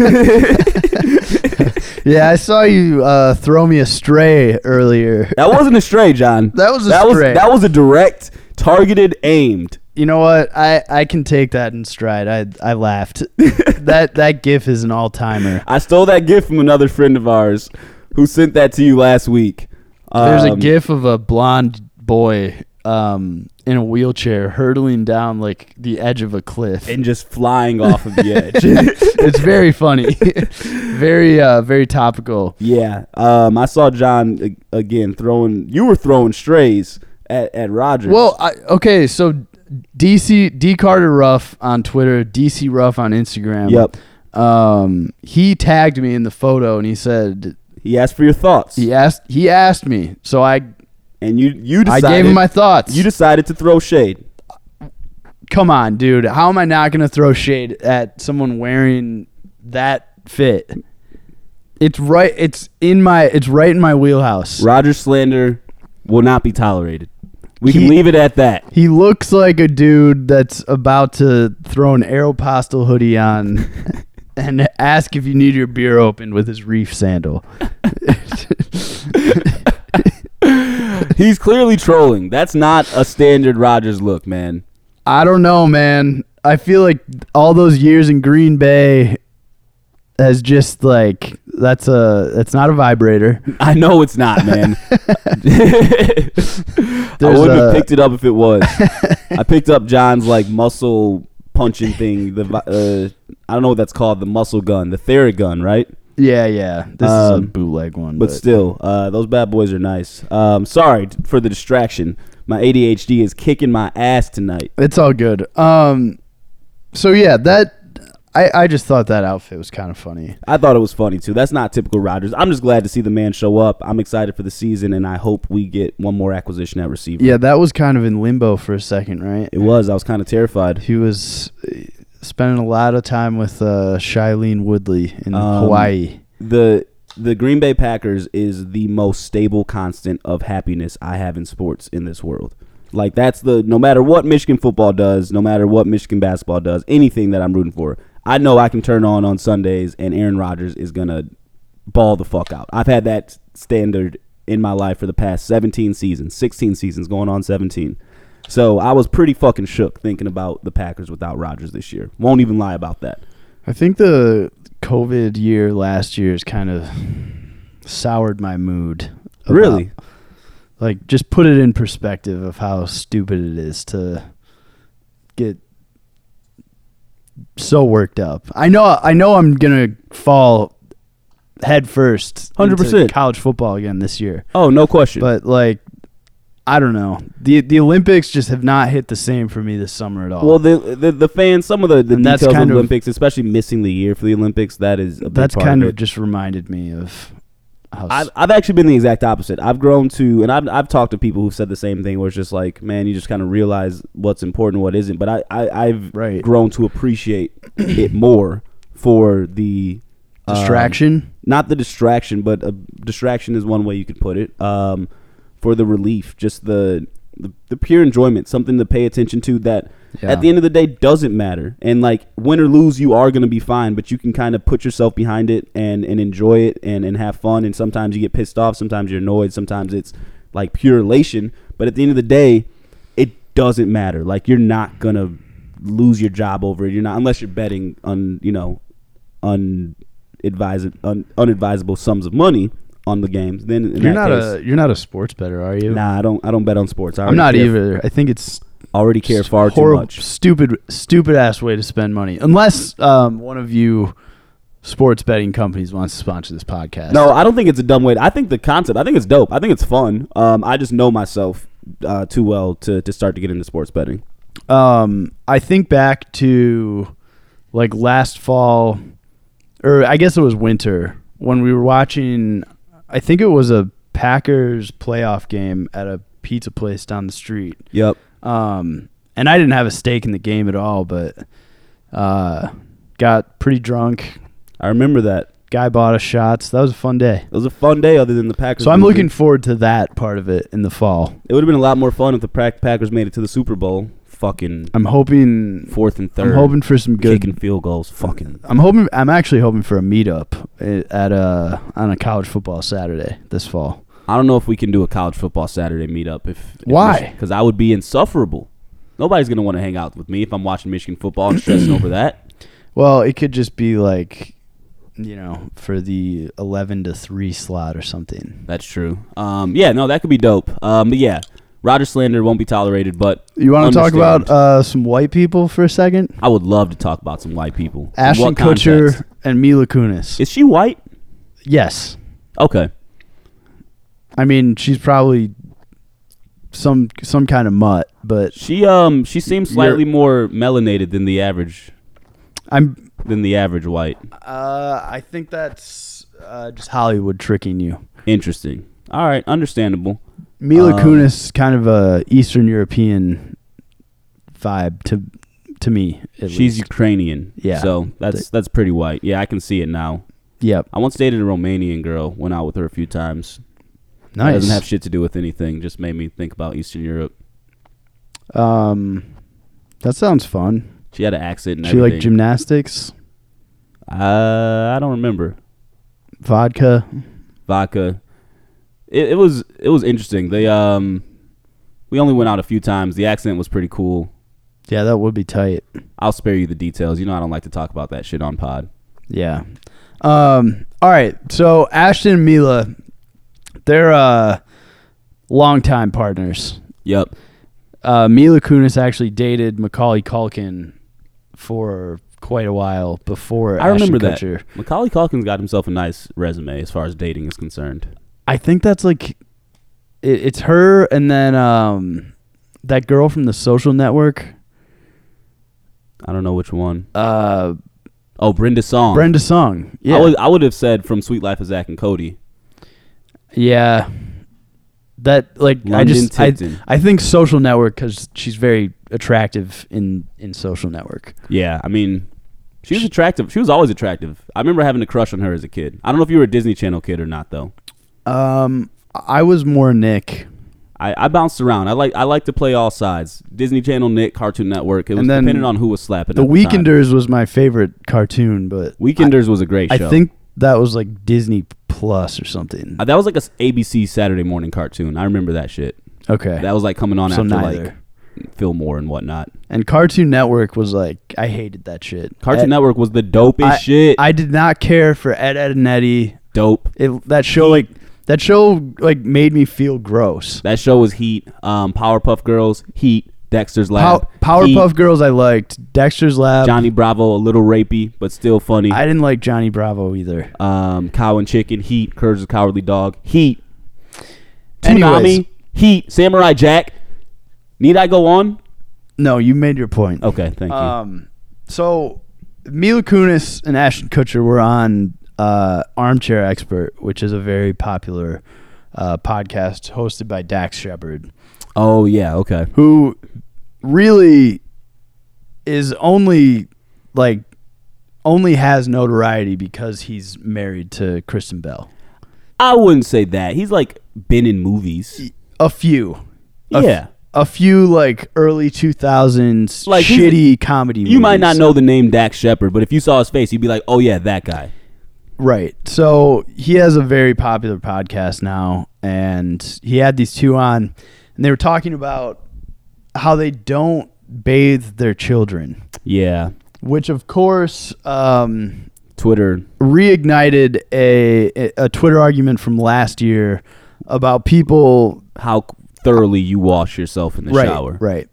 Yeah, I saw you uh, throw me a stray earlier. That wasn't a stray, John. That was a that stray. Was, that was a direct, targeted, aimed. You know what? I, I can take that in stride. I I laughed. that that gif is an all timer. I stole that gif from another friend of ours who sent that to you last week. There's um, a gif of a blonde boy um, in a wheelchair hurtling down like the edge of a cliff and just flying off of the edge. It's very funny, very uh, very topical. Yeah, um, I saw John uh, again throwing. You were throwing strays at at Rodgers. Well, I, okay, so D C D Carter Ruff on Twitter, D C Ruff on Instagram. Yep. Um, he tagged me in the photo and he said he asked for your thoughts. he asked he asked me, so I and you you decided, I gave him my thoughts. You decided to throw shade. Come on, dude. How am I not going to throw shade at someone wearing that fit? It's right. It's in my. It's right in my wheelhouse. Rodgers slander will not be tolerated. We He- can leave it at that. He looks like a dude that's about to throw an Aeropostale hoodie on and ask if you need your beer opened with his reef sandal. He's clearly trolling. That's not a standard Rodgers look, man. I don't know, man. I feel like all those years in Green Bay has just like that's a that's not a vibrator. I know it's not, man. I wouldn't a- have picked it up if it was. I picked up John's like muscle punching thing. The uh, I don't know what that's called. The muscle gun, the Theragun, right? Yeah, yeah. This is a Um, bootleg one, But still, uh, those bad boys are nice. Um, sorry t- for the distraction. My A D H D is kicking my ass tonight. it's all good. Um, so yeah, that I I just thought that outfit was kind of funny. I thought it was funny too. That's not typical Rodgers. I'm just glad to see the man show up. I'm excited for the season, and I hope we get one more acquisition at receiver. Yeah, that was kind of in limbo for a second, right? It was. I was kind of terrified. He was uh, spending a lot of time with uh, Shailene Woodley in Um, Hawaii. The the Green Bay Packers is the most stable constant of happiness I have in sports in this world. Like that's the no matter what Michigan football does, no matter what Michigan basketball does, anything that I'm rooting for, I know I can turn on on Sundays and Aaron Rodgers is gonna ball the fuck out. I've had that standard in my life for the past seventeen seasons, sixteen seasons, going on seventeen. So I was pretty fucking shook thinking about the Packers without Rodgers this year. Won't even lie about that. I think the COVID year last year has kind of soured my mood. about- Really? Like, just put it in perspective of how stupid it is to get so worked up. I know I know I'm going to fall head first one hundred percent into college football again this year. Oh, no question. But, like, I don't know. The the Olympics just have not hit the same for me this summer at all. Well, the the, the fans, some of the, the And that's details of kind the of- Olympics, especially missing the year for the Olympics, that is a big That's part kind of of it. just reminded me of how I've, I've actually been the exact opposite. I've grown to, and I've, I've talked to people who've said the same thing, where it's just like, man, you just kind of realize what's important and what isn't. But I, I, I've Right. grown to appreciate it more for the um, distraction. not the distraction, but a distraction is one way you could put it. Um, for the relief, just the, the the pure enjoyment, something to pay attention to that Yeah. at the end of the day doesn't matter. And like win or lose, you are going to be fine, but you can kind of put yourself behind it and, and enjoy it and, and have fun. And sometimes you get pissed off, sometimes you're annoyed, sometimes it's like pure elation. But at the end of the day, it doesn't matter. Like you're not going to lose your job over it. You're not, unless you're betting on, you know, unadvised, un, unadvisable sums of money on the games. Then in You're that not case, a you're not a sports bettor, are you? nah, I don't I don't bet on sports. I I'm already not care, either. I think it's Already care far too horrible, much. stupid, stupid ass way to spend money. Unless um, one of you sports betting companies wants to sponsor this podcast. No, I don't think it's a dumb way. To, I think the concept. I think it's dope. I think it's fun. Um, I just know myself uh, too well to to start to get into sports betting. Um, I think back to like last fall, or I guess it was winter when we were watching. I think it was a Packers playoff game at a pizza place down the street. Yep. Um, and I didn't have a stake in the game at all, but uh, got pretty drunk. I remember that. Guy bought us shots. That was a fun day. It was a fun day other than the Packers. So I'm losing. looking forward to that part of it in the fall. It would have been a lot more fun if the Pack- Packers made it to the Super Bowl. Fucking I'm hoping fourth and third. I'm hoping for some good kicking field goals. Fucking. I'm hoping. I'm actually hoping for a meetup at a on a college football Saturday this fall. I don't know if we can do a college football Saturday meetup. If, if Why? Because I would be insufferable. Nobody's gonna want to hang out with me if I'm watching Michigan football and stressing over that. Well, it could just be like, you know, for the eleven to three slot or something. That's true. Um, yeah, no, that could be dope. Um, but yeah, Roger slander won't be tolerated. But you want to talk understand. about uh, some white people for a second? I would love to talk about some white people. In Ashton what Kutcher context? and Mila Kunis. Is she white? Yes. Okay. I mean, she's probably some some kind of mutt, but She um she seems slightly more melanated than the average I'm. than the average white. Uh, I think that's uh, just Hollywood tricking you. Interesting. All right, understandable. Mila Um, Kunis, kind of a Eastern European vibe to to me. At She's least. Ukrainian. Yeah. So that's that's pretty white. Yeah, I can see it now. Yep. I once dated a Romanian girl. Went out with her a few times. That Nice. doesn't have shit to do with anything. Just made me think about Eastern Europe. Um, that sounds fun. She had an accent and She everything. like gymnastics, Uh, I don't remember. vodka. Vodka. It, it was it was interesting. They um, we only went out a few times. The accent was pretty cool. Yeah, that would be tight. I'll spare you the details. You know I don't like to talk about that shit on pod. Yeah. Um. All right. So Ashton and Mila, they're uh, longtime partners. Yep. Uh, Mila Kunis actually dated Macaulay Culkin for quite a while before. I remember Ashton that. Kutcher. Macaulay Culkin's got himself a nice resume as far as dating is concerned. I think that's like, it, it's her and then um, that girl from The Social Network. I don't know which one. Uh, Oh, Brenda Song. Brenda Song. Yeah. I would I would have said From Sweet Life of Zach and Cody. Yeah. That like I London just I, Tipton. I think Social Network because she's very attractive in in Social Network. Yeah, I mean, she was attractive. She was always attractive. I remember having a crush on her as a kid. I don't know if you were a Disney Channel kid or not, though. Um, I was more Nick. I, I bounced around. I like I like to play all sides. Disney Channel, Nick, Cartoon Network. It was And then depending on who was slapping. The at the time. Weekenders was my favorite cartoon, but Weekenders was a great I show. think that was like Disney Plus or something. Uh, that was like a s- A B C Saturday morning cartoon. I remember that shit. Okay. That was like coming on So after neither. like Fillmore and whatnot. And Cartoon Network was like, I hated that shit. Cartoon Ed- Network was the dopest I, shit. I did not care for Ed, Ed and Eddie. Dope. It, that show like that show like made me feel gross. That show was heat. Um, Powerpuff Girls, heat. Dexter's Lab, Pow- Powerpuff heat. Girls I liked. Dexter's Lab. Johnny Bravo, a little rapey, but still funny. I didn't like Johnny Bravo either. Um, Cow and Chicken, heat. Courage the Cowardly Dog, heat. Anyways. Toonami, heat. Samurai Jack. Need I go on? No, you made your point. Okay, thank you. Um, so Mila Kunis and Ashton Kutcher were on uh, Armchair Expert, which is a very popular uh, podcast hosted by Dax Shepard, oh yeah, okay. who really is only like only has notoriety because he's married to Kristen Bell. I wouldn't say that. He's like been in movies. A few, a f- Yeah. a few like early two thousands Like, he's shitty comedy. You might not movies. know the name Dax Shepard, but if you saw his face, you'd be like, "Oh yeah, that guy." Right. So he has a very popular podcast now, and he had these two on, and they were talking about how they don't bathe their children, Yeah. which of course um, Twitter. reignited a, a Twitter argument from last year about people. How thoroughly you wash yourself in the Right. shower. Right.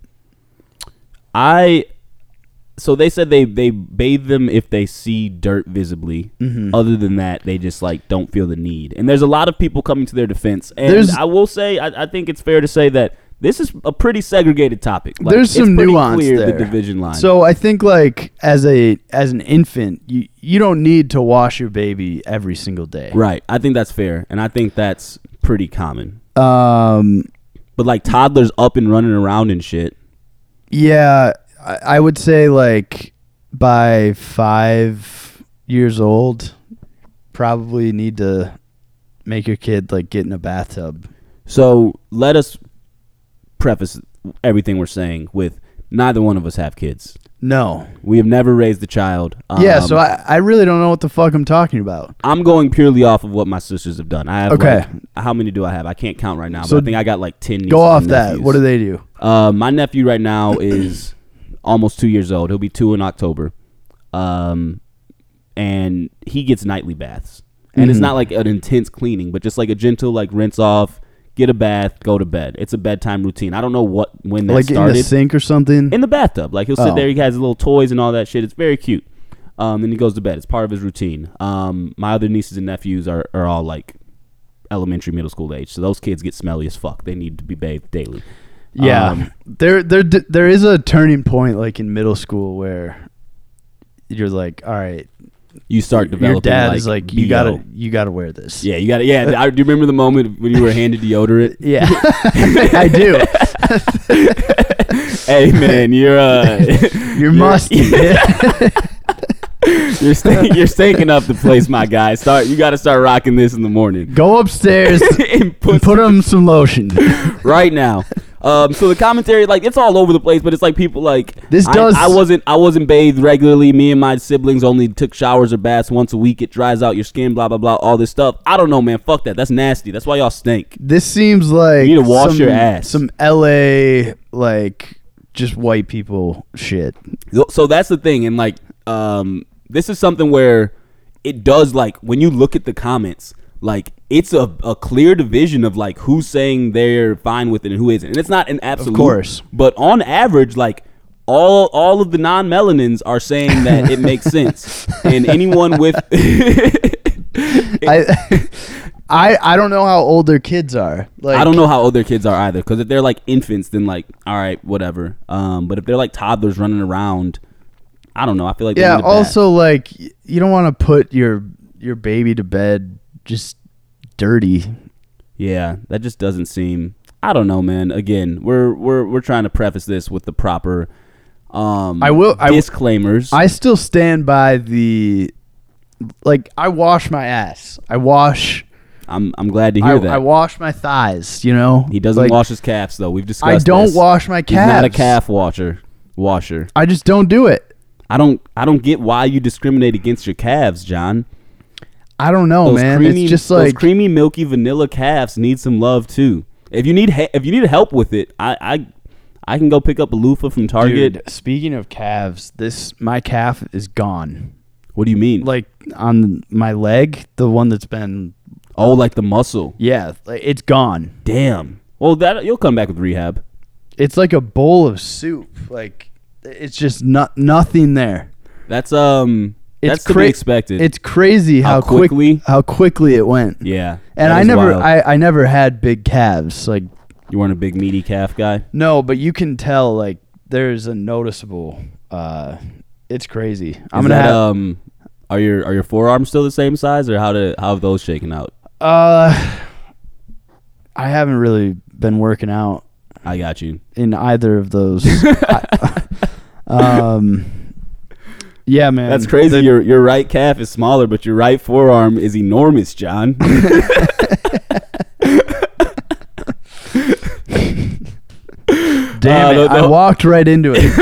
I. So they said they they bathe them if they see dirt visibly. Mhm. Other than that, they just like don't feel the need. And there's a lot of people coming to their defense. And There's- I will say, I, I think it's fair to say that this is a pretty segregated topic. Like, There's it's some pretty nuance clear, there. The division line. So I think like as a as an infant, you you don't need to wash your baby every single day. right, I think that's fair, and I think that's pretty common. Um. But like toddlers up and running around and shit. Yeah, I, I would say like by five years old, probably need to make your kid like get in a bathtub. So let us preface everything we're saying with neither one of us have kids. No. We have never raised a child. Yeah, Um, so I, I really don't know what the fuck I'm talking about. I'm going purely off of what my sisters have done. I have Okay. like, how many do I have? I can't count right now, So but I think I got like ten nieces Go off and that. nephews. What do they do? Uh, my nephew right now is almost two years old. He'll be two in October. Um, and he gets nightly baths. And it's Mhm. not like an intense cleaning, but just like a gentle like rinse off, get a bath, go to bed. It's a bedtime routine. I don't know what when that Like started. in the sink or something? In the bathtub. Like he'll sit Oh. there, he has little toys and all that shit. It's very cute. Um, then he goes to bed. It's part of his routine. Um, my other nieces and nephews are, are all like elementary, middle school age. So those kids get smelly as fuck. They need to be bathed daily. Yeah. Um, there there d- there is a turning point like in middle school where you're like, all right, you start developing. your dad like, is like, B O. you gotta you gotta wear this. Yeah, you got to. Yeah, I, do you remember the moment when you were handed deodorant? Yeah. I do. Hey man, you're uh, You're musty. you're stank, you're stinking up the place, my guy. Start. You got to start rocking this in the morning. Go upstairs and and put put him some lotion. right now. Um, so the commentary, like, it's all over the place, but it's like people like This I, does- I wasn't. I wasn't bathed regularly. Me and my siblings only took showers or baths once a week. It dries out your skin. Blah blah blah. All this stuff. I don't know, man. Fuck that. That's nasty. That's why y'all stink. This seems like You need to wash some, your ass. Some L A like just white people shit. So- So that's the thing, and like, um, this is something where it does like when you look at the comments. Like, it's a, a clear division of, like, who's saying they're fine with it and who isn't. And it's not an absolute. Of course. But on average, like, all all of the non-melanins are saying that it makes sense. And anyone with... I, I I don't know how old their kids are. Like I don't know how old their kids are either. Because if they're, like, infants, then, like, all right, whatever. Um, but if they're, like, toddlers running around, I don't know. I feel like... they Yeah. need a bath. Also, like, y- you don't want to put your your baby to bed just dirty. Yeah, that just doesn't seem. I don't know, man. Again, we're we're we're trying to preface this with the proper um I will- I- disclaimers. I still stand by the like. I wash my ass. I wash. I'm I'm glad to hear I, that. I wash my thighs. You know. he doesn't Like, wash his calves though. We've discussed. I don't this. wash my He's calves. not a calf washer. Washer. I just don't do it. I don't I don't get why you discriminate against your calves, John. I don't know, Those man. creamy, It's just those like creamy, milky vanilla calves need some love too. If you need he- if you need help with it, I I I can go pick up a loofah from Target. Dude, speaking of calves, this my calf is gone. What do you mean? Like on my leg, the one that's been oh, like the muscle. yeah, like, it's gone. Damn. Well, that you'll come back with rehab. It's like a bowl of soup. Like it's just not nothing there. That's um. It's that's to cra- be expected. It's crazy how, How quick quickly? how quickly it went. yeah. And that I is never wild. I, I never had big calves. Like You weren't a big meaty calf guy. no, but you can tell like there's a noticeable uh it's crazy. Is I'm gonna that, have um. Are your are your forearms still the same size, or how to how have those shaken out? uh I haven't really been working out I got you. in either of those. I- um yeah, man. That's crazy. The- your your right calf is smaller, but your right forearm is enormous, John. Damn Uh, it! no, I no. walked right into it.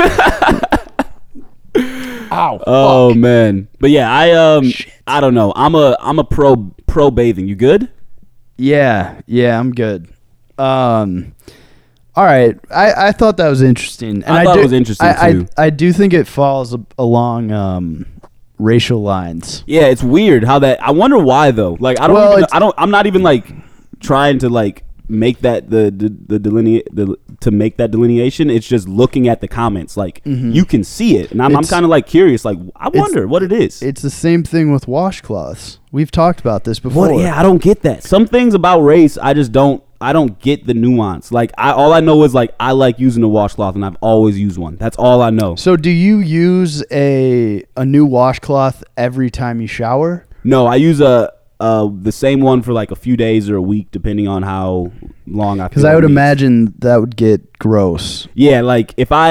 Ow! Oh fuck. man. But yeah, I um Shit. I don't know. I'm a I'm a pro pro bathing. You good? Yeah, yeah, I'm good. Um, all right. I, I thought that was interesting. And I thought do, it was interesting, I, too. I, I do think it falls a- along um, racial lines. Yeah, it's weird how that. I wonder why though. Like I don't. Well, even, it's- I don't. I'm not even like trying to like make that the the, the delineate the to make that delineation. It's just looking at the comments. Like you can see it, and I'm, I'm It's- kind of like curious. Like I wonder what it is. It's the same thing with washcloths. We've talked about this before. What? Yeah, I don't get that. Some things about race, I just don't. I don't get the nuance. Like I, all I know is like I like using a washcloth, and I've always used one. That's all I know. So do you use a a new washcloth every time you shower? No, I use a uh the same one for like a few days or a week, depending on how long I. Because feel I would it needs. imagine that would get gross. Yeah, like if I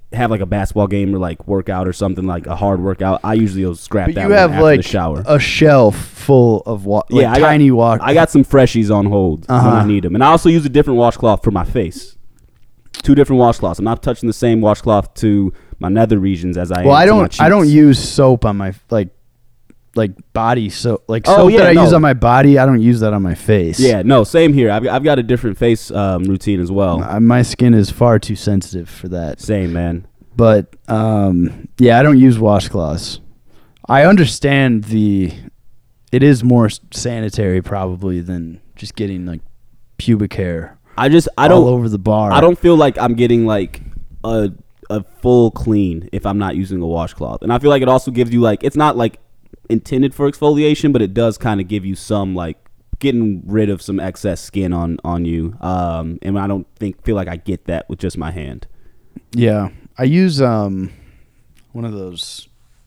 have like a basketball game or like workout or something, like a hard workout, I usually will scrap But that you one have after like the shower. a shelf full of wa- like Yeah, I got- tiny water. I got some freshies on hold when Uh-huh. I need them. And I also use a different washcloth for my face. Two different washcloths. I'm not touching the same washcloth to my nether regions as I well, am I to my don't. I don't cheeks. use soap on my like like body soap. Like Oh, soap yeah, that I no. use on my body, I don't use that on my face. Yeah, no, same here. I've, I've got a different face um, routine as well. Uh, my skin is far too sensitive for that. Same, man. But um, yeah, I don't use washcloths. I understand the. It is more sanitary probably than just getting like pubic hair I just I all don't over the bar. I don't feel like I'm getting like a a full clean if I'm not using a washcloth. And I feel like it also gives you like, it's not like intended for exfoliation, but it does kind of give you some like getting rid of some excess skin on on you. Um, and I don't think feel like I get that with just my hand. Yeah, I use um one of those.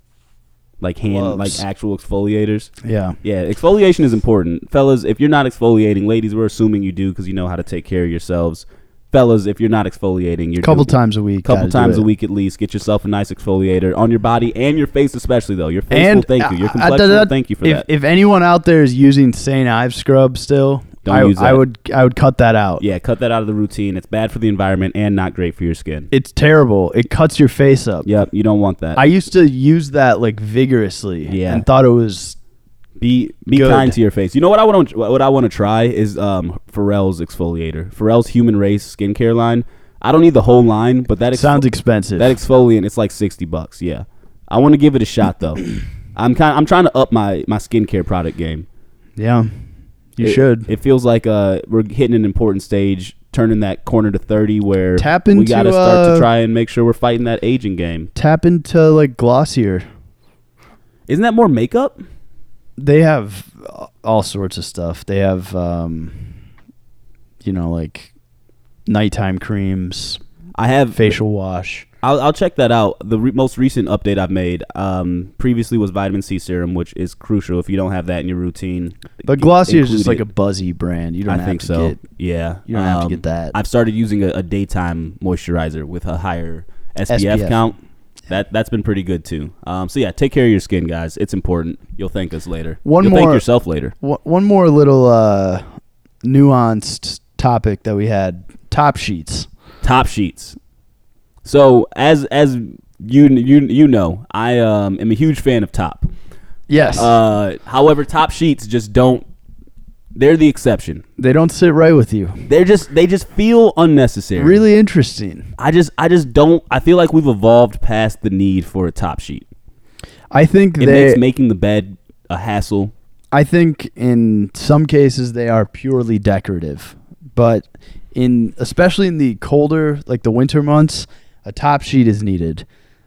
Like hand, Gloves. like actual exfoliators. Yeah, Yeah, exfoliation is important. Fellas, if you're not exfoliating, ladies, we're assuming you do because you know how to take care of yourselves. Fellas, if you're not exfoliating, you're a couple doing, times a week. couple gotta do times a it. week at least. Get yourself a nice exfoliator on your body and your face, especially though. Your face And will thank you. Your uh, complexion uh, will thank you for if, that. If anyone out there is using Saint Ives scrub still, Don't I, use I that. would I would cut that out. Yeah, cut that out of the routine. It's bad for the environment and not great for your skin. It's terrible. It cuts your face up. Yep, you don't want that. I used to use that like vigorously. Yeah. and thought it was Be be Good. kind to your face. You know what I want to what I want to try is um Pharrell's exfoliator. Pharrell's Human Race skincare line. I don't need the whole line, but that exfo- sounds expensive. that exfoliant, it's like sixty bucks. Yeah, I want to give it a shot though. I'm kind I'm trying to up my my skincare product game. yeah, you It- should It feels like uh we're hitting an important stage, turning that corner to thirty where Tap we into, got to start uh, to try and make sure we're fighting that aging game. tap into like Glossier. Isn't that more makeup? They have all sorts of stuff. They have um, you know, like nighttime creams, I have facial wash. I'll, I'll check that out. The re- most recent update I've made um, previously was vitamin C serum, which is crucial if you don't have that in your routine. But Glossier is include just like it. a buzzy brand. You don't I have think to so. get Yeah, you don't have to Um, get that. I've started using a, a daytime moisturizer with a higher S P F, S P F. count. That that's been pretty good too. Um, so yeah, take care of your skin, guys. It's important. You'll thank us later. One You'll thank more- yourself later. One one more little uh, nuanced topic that we had: top sheets. Top sheets. So as as you you you know, I um, am a huge fan of Top. Yes, Uh, however, Top sheets just don't. They're the exception. they don't sit right with you. They're just they just feel unnecessary. Really interesting. I just I just don't. I feel like we've evolved past the need for a top sheet. I think It they. makes making the bed a hassle. I think in some cases they are purely decorative, but in especially in the colder, like the winter months, a top sheet is needed.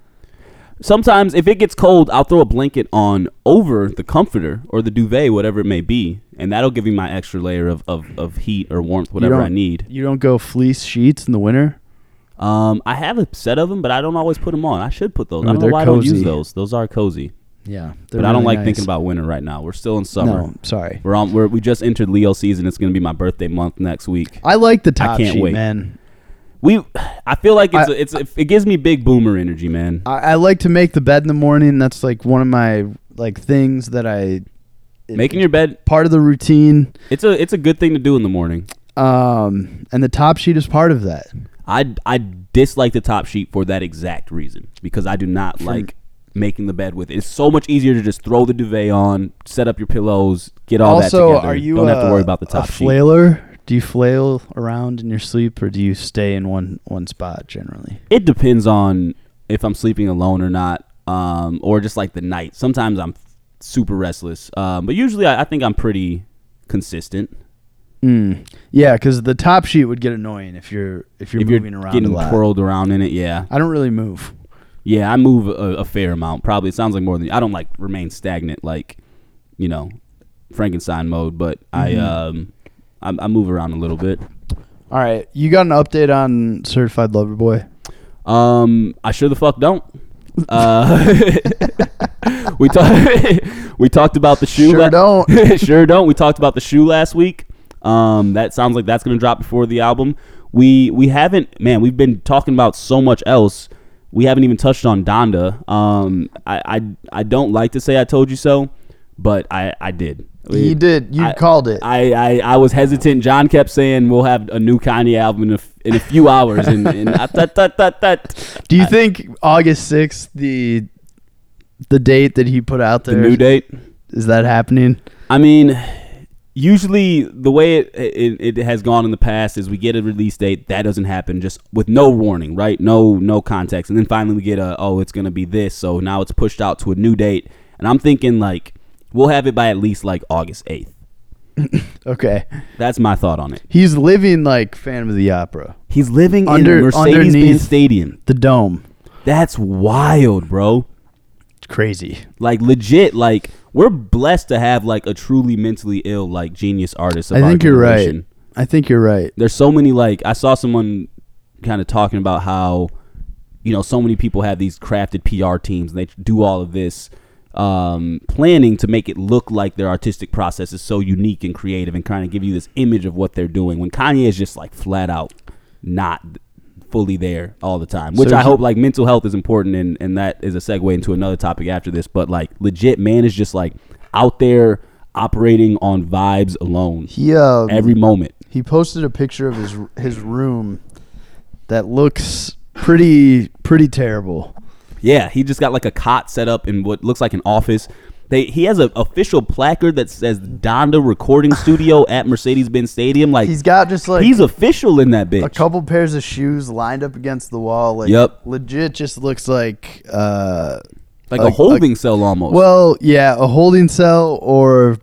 Sometimes if it gets cold, I'll throw a blanket on over the comforter or the duvet, whatever it may be, and that'll give me my extra layer of, of, of heat or warmth, whatever You I don't- need. You don't go fleece sheets in the winter. Um, I have a set of them, but I don't always put them on. I should put those. Ooh, I don't know they're why I don't use cozy. those. Those are cozy, Yeah, but I don't like thinking about winter right now. We're still in summer. No, sorry. We're on. We're, we just entered Leo season. It's going to be my birthday month next week. I like the top can't sheet, wait. man. We, I feel like it's I- a, it's a, it gives me big boomer energy, man. I, I like to make the bed in the morning. That's like one of my like things that I it- Making your bed, part of the routine. it's a it's a good thing to do in the morning. Um, and the top sheet is part of that. I I dislike the top sheet for that exact reason because I do not like making the bed with it. It's so much easier to just throw the duvet on, set up your pillows, get all that also, together. are you don't have to a- worry about the a top sheet. flailer? Do you flail around in your sleep, or do you stay in one one spot generally? It depends on if I'm sleeping alone or not, um, or just like the night. Sometimes I'm super restless, um, but usually I, I think I'm pretty consistent. Mm. Yeah, because the top sheet would get annoying if you're if you're if moving you're around getting a lot. twirled around in it, yeah, I don't really move. yeah, I move a, a fair amount. Probably it sounds like more than I don't like remain stagnant, like you know, Frankenstein mode. But I Mhm. um, I, I move around a little bit. All right, you got an update on Certified Lover Boy? Um, I sure the fuck don't. Uh, we talked we talked about the shoe. Sure la- don't. sure don't. We talked about the shoe last week. Um, that sounds like that's gonna drop before the album. We we haven't, man. We've been talking about so much else. We haven't even touched on Donda. Um, I, I I don't like to say I told you so, but I, I did. You did. You I, called it. I, I, I was hesitant. John kept saying we'll have a new Kanye album in a, in a few hours. And, and I, that, that, that, that. Do you I, think August sixth, the the date that he put out there, the new date, is that happening? I mean, usually the way it, it it has gone in the past is we get a release date that doesn't happen just with no warning, right? No no context, and then finally we get a oh it's gonna be this, so now it's pushed out to a new date, and I'm thinking like we'll have it by at least like August eighth. Okay, that's my thought on it. He's living like Phantom of the Opera. He's living Under, in Mercedes-Benz Stadium, the dome. That's wild, bro. Crazy. Like legit, like we're blessed to have like a truly mentally ill like genius artist of I our think you're generation. right. I think you're right. There's so many, like I saw someone kind of talking about how, you know, so many people have these crafted P R teams and they do all of this um, planning to make it look like their artistic process is so unique and creative and kind of give you this image of what they're doing, when Kanye is just like flat out not fully there all the time, which so I he, hope like mental health is important, and, and that is a segue into another topic after this, but like legit man is just like out there operating on vibes alone. He um, every moment. He posted a picture of his his room that looks pretty pretty terrible. Yeah, he just got like a cot set up in what looks like an office. They he has an official placard that says Donda Recording Studio at Mercedes-Benz Stadium. Like he's got just like he's official in that bitch. A couple pairs of shoes lined up against the wall. Like yep. legit, just looks like uh, like a, a holding a, cell almost. Well, yeah, a holding cell or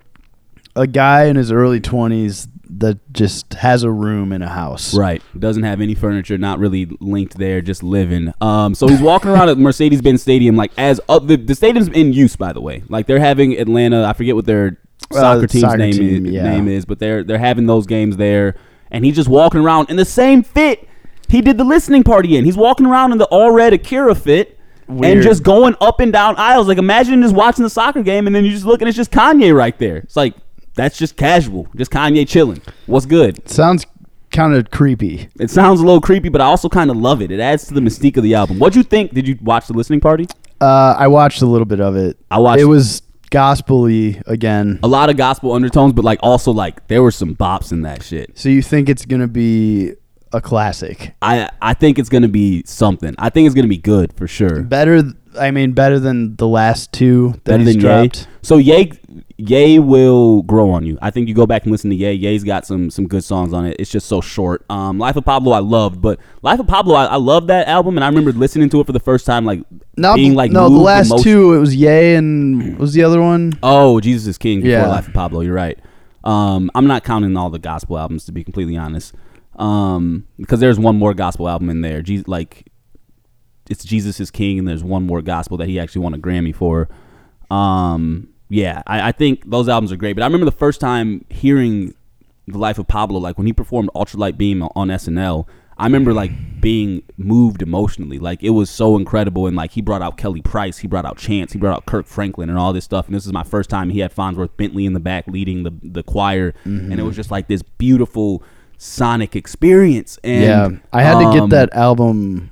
a guy in his early twenties that just has a room in a house. Right. Doesn't have any furniture, not really linked there, just living. Um, so he's walking around at Mercedes-Benz Stadium like as uh, the, the stadium's in use, by the way. Like they're having Atlanta, I forget what their soccer uh, team's soccer name, team, is, yeah. name is, but they're they're having those games there. And he's just walking around in the same fit he did the listening party in. He's walking around in the all red Akira fit. Weird. And just going up and down aisles. Like imagine just watching the soccer game and then you just look and it's just Kanye right there. It's like, that's just casual. Just Kanye chilling. What's good? Sounds kind of creepy. It sounds a little creepy, but I also kind of love it. It adds to the mystique of the album. What'd you think? Did you watch the listening party? Uh, I watched a little bit of it. I watched. It was gospel-y again. A lot of gospel undertones, but like also like there were some bops in that shit. So you think it's gonna be a classic? I I think it's gonna be something. I think it's gonna be good for sure. Better. I mean, better than the last two that better he's than dropped. Ye. So Ye, Ye will grow on you. I think you go back and listen to Ye. Ye's got some some good songs on it. It's just so short. Um, Life of Pablo I loved, but Life of Pablo I, I love that album, and I remember listening to it for the first time, like no, being like no. The moved last emotion- two, it was Ye and what was the other one? Oh, Jesus is King before Yeah. Life of Pablo. You're right. Um, I'm not counting all the gospel albums, to be completely honest, um, because there's one more gospel album in there. Je- like. It's Jesus is King, and there's one more gospel that he actually won a Grammy for. Um, yeah, I, I think those albums are great. But I remember the first time hearing The Life of Pablo, like when he performed Ultralight Beam on S N L, I remember like being moved emotionally. Like it was so incredible, and like he brought out Kelly Price, he brought out Chance, he brought out Kirk Franklin, and all this stuff. And this is my first time he had Farnsworth Bentley in the back leading the the choir, mm-hmm. and it was just like this beautiful sonic experience. And yeah, I had um, to get that album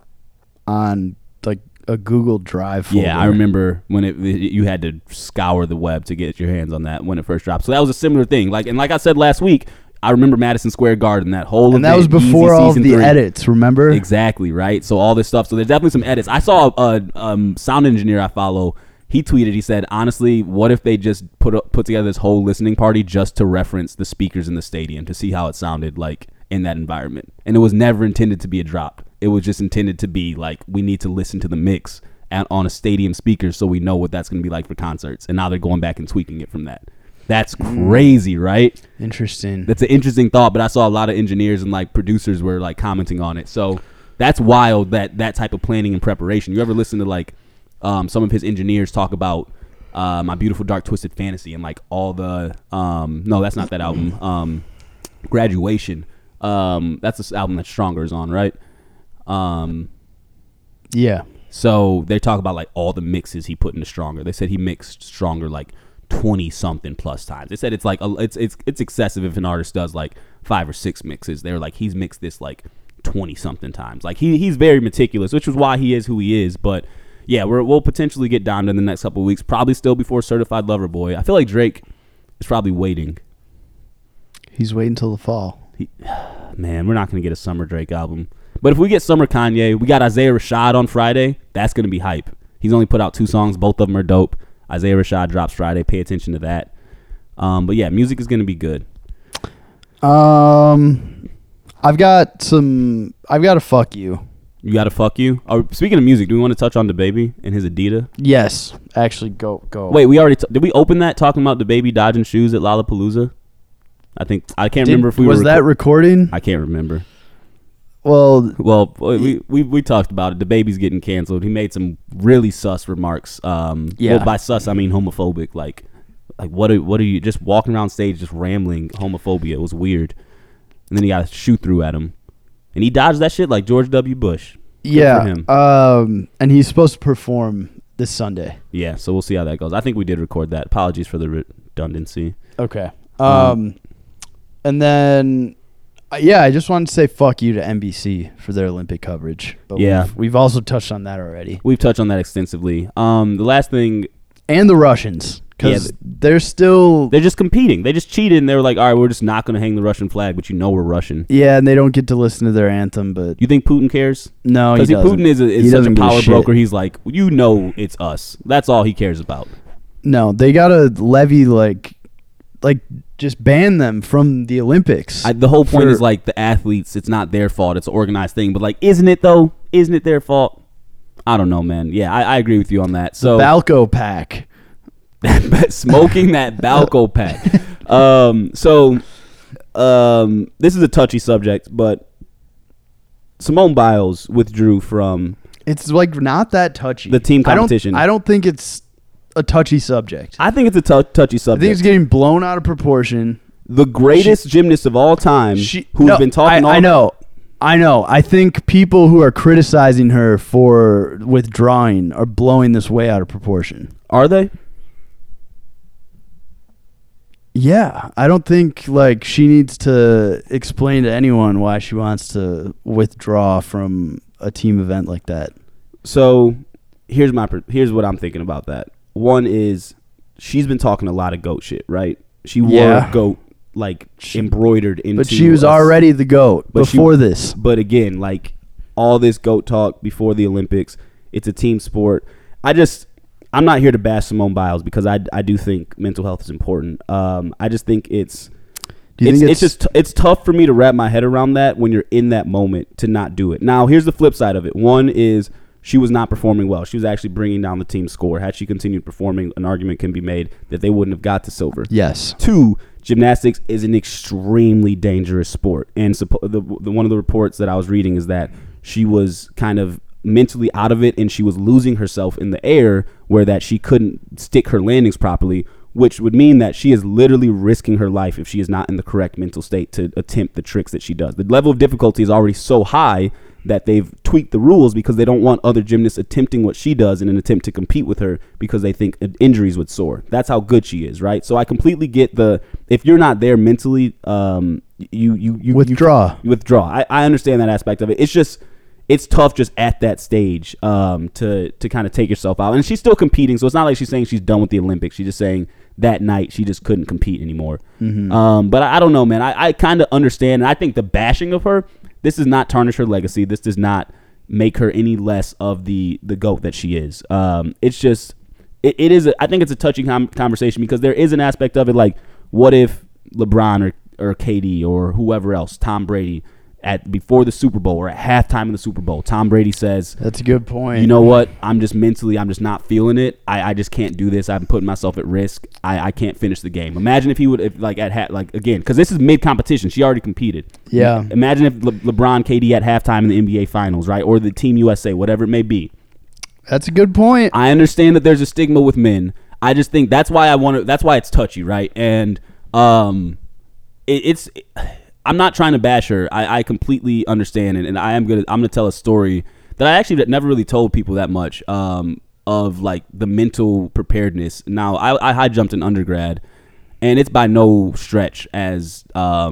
on like a Google Drive folder. Yeah, I remember when it you had to scour the web to get your hands on that when it first dropped. So that was a similar thing. Like and like I said last week, I remember Madison Square Garden, that whole and event, that was before all of the three. edits. Remember exactly right. So all this stuff. So there's definitely some edits. I saw a, a um, sound engineer I follow. He tweeted. He said, "Honestly, what if they just put up, put together this whole listening party just to reference the speakers in the stadium to see how it sounded like in that environment? And it was never intended to be a drop. It was just intended to be like, we need to listen to the mix at, on a stadium speaker so we know what that's going to be like for concerts. And now they're going back and tweaking it from that. That's crazy, right? Interesting. That's an interesting thought, but I saw a lot of engineers and like producers were like commenting on it. So that's wild, that that type of planning and preparation. You ever listen to like um, some of his engineers talk about uh, My Beautiful Dark Twisted Fantasy and like all the, um, no, that's not that album, um, Graduation. Um, that's this album that Stronger is on, right? Um, yeah. So they talk about like all the mixes he put into Stronger. They said he mixed Stronger like twenty something plus times. They said it's like a, it's it's it's excessive if an artist does like five or six mixes. They were like he's mixed this like twenty something times. Like he he's very meticulous, which is why he is who he is. But yeah, we're, we'll potentially get Donda in the next couple of weeks, probably still before Certified Lover Boy. I feel like Drake is probably waiting. He's waiting till the fall. He, man, we're not going to get a summer Drake album. But if we get summer Kanye, we got Isaiah Rashad on Friday. That's going to be hype. He's only put out two songs. Both of them are dope. Isaiah Rashad drops Friday. Pay attention to that. Um, but yeah, music is going to be good. Um, I've got some. I've got a fuck you. You got to fuck you. Oh, speaking of music, do we want to touch on DaBaby and his Adidas? Yes, actually, go go. Wait, we already t- did we open that talking about DaBaby dodging shoes at Lollapalooza? I think I can't Did, remember if we was were that reco- recording. I can't remember. Well, Well, we, we we talked about it. DaBaby's getting canceled. He made some really sus remarks. Um, Yeah. Well, by sus I mean homophobic. Like, like what are what are you just walking around stage just rambling homophobia? It was weird. And then he got a shoe through at him, and he dodged that shit like George W. Bush. Good yeah. for him. Um, and he's supposed to perform this Sunday. Yeah, so we'll see how that goes. I think we did record that. Apologies for the redundancy. Okay. Um, and then. Uh, yeah, I just wanted to say fuck you to N B C for their Olympic coverage. But Yeah. we've, we've also touched on that already. We've touched on that extensively. Um, the last thing, And the Russians, because Yeah, they're still they're just competing. They just cheated, and they were like, all right, we're just not going to hang the Russian flag, but you know we're Russian. yeah, and they don't get to listen to their anthem. But You think Putin cares? no, he Because doesn't. Putin is, a, He is such a doesn't give a power shit. broker. He's like, you know it's us. That's all he cares about. No, they gotta levy like, like just ban them from the Olympics. I, the whole point For- is like the athletes, it's not their fault. It's an organized thing. But like, isn't it though? Isn't it their fault? I don't know, man. Yeah, I, I agree with you on that. So Balco pack. smoking that Balco pack. Um, so um, this is a touchy subject, but Simone Biles withdrew from It's like not that touchy. The team I don't- competition. I don't think it's a touchy subject. I think it's a tou- touchy I subject. think it's getting blown out of proportion. The greatest gymnast of all time, She- who's no, been talking I, all I know. I know. I think people who are criticizing her for withdrawing are blowing this way out of proportion. Are they? Yeah, I don't think like she needs to explain to anyone why she wants to withdraw from a team event like that. So here's my per- here's what I'm thinking about that. One is she's been talking a lot of GOAT shit, right? She wore Yeah. GOAT like embroidered into. But she was us. already the GOAT But she- before this. But again, like all this GOAT talk before the Olympics, it's a team sport. I just, I'm not here to bash Simone Biles because I, I do think mental health is important. Um, I just think it's, Do you it's, think it's just, it's tough for me to wrap my head around that when you're in that moment to not do it. Now, here's the flip side of it. One is she was not performing well. She was actually bringing down the team score. Had she continued performing, an argument can be made that they wouldn't have got to silver. Yes. Two, gymnastics is an extremely dangerous sport, and suppo- the, the one of the reports that I was reading is that she was kind of mentally out of it, and she was losing herself in the air, where that she couldn't stick her landings properly, which would mean that she is literally risking her life if she is not in the correct mental state to attempt the tricks that she does. The level of difficulty is already so high that they've tweaked the rules because they don't want other gymnasts attempting what she does in an attempt to compete with her because they think injuries would soar. That's how good she is, right? So I completely get the, if you're not there mentally, um, you you you Withdraw. You withdraw. I, I understand that aspect of it. It's just, it's tough just at that stage um, to to kind of take yourself out. And she's still competing, so it's not like she's saying she's done with the Olympics. She's just saying that night she just couldn't compete anymore. Mm-hmm. Um, but I, I don't know, man. I, I kind of understand, and I think the bashing of her, this does not tarnish her legacy. This does not make her any less of the the GOAT that she is. Um, it's just, it, it is. A, I think it's a touching com- conversation because there is an aspect of it like, what if LeBron or, or K D or whoever else, Tom Brady, at before the Super Bowl or at halftime of the Super Bowl, Tom Brady says, That's a good point. you know what? I'm just mentally, I'm just not feeling it. I, I just can't do this. I'm putting myself at risk. I, I can't finish the game. Imagine if he would, if like at ha- like again, because this is mid competition. She already competed. Yeah. Imagine if Le- LeBron, K D at halftime in the N B A Finals, right, or the Team U S A, whatever it may be. That's a good point. I understand that there's a stigma with men. I just think that's why I want to. That's why it's touchy, right? And um, it, it's. It, I'm not trying to bash her. I, I completely understand it, and I am gonna. I'm gonna tell a story that I actually never really told people that much. Um, of like the mental preparedness. Now, I, I high jumped in undergrad, and it's by no stretch as um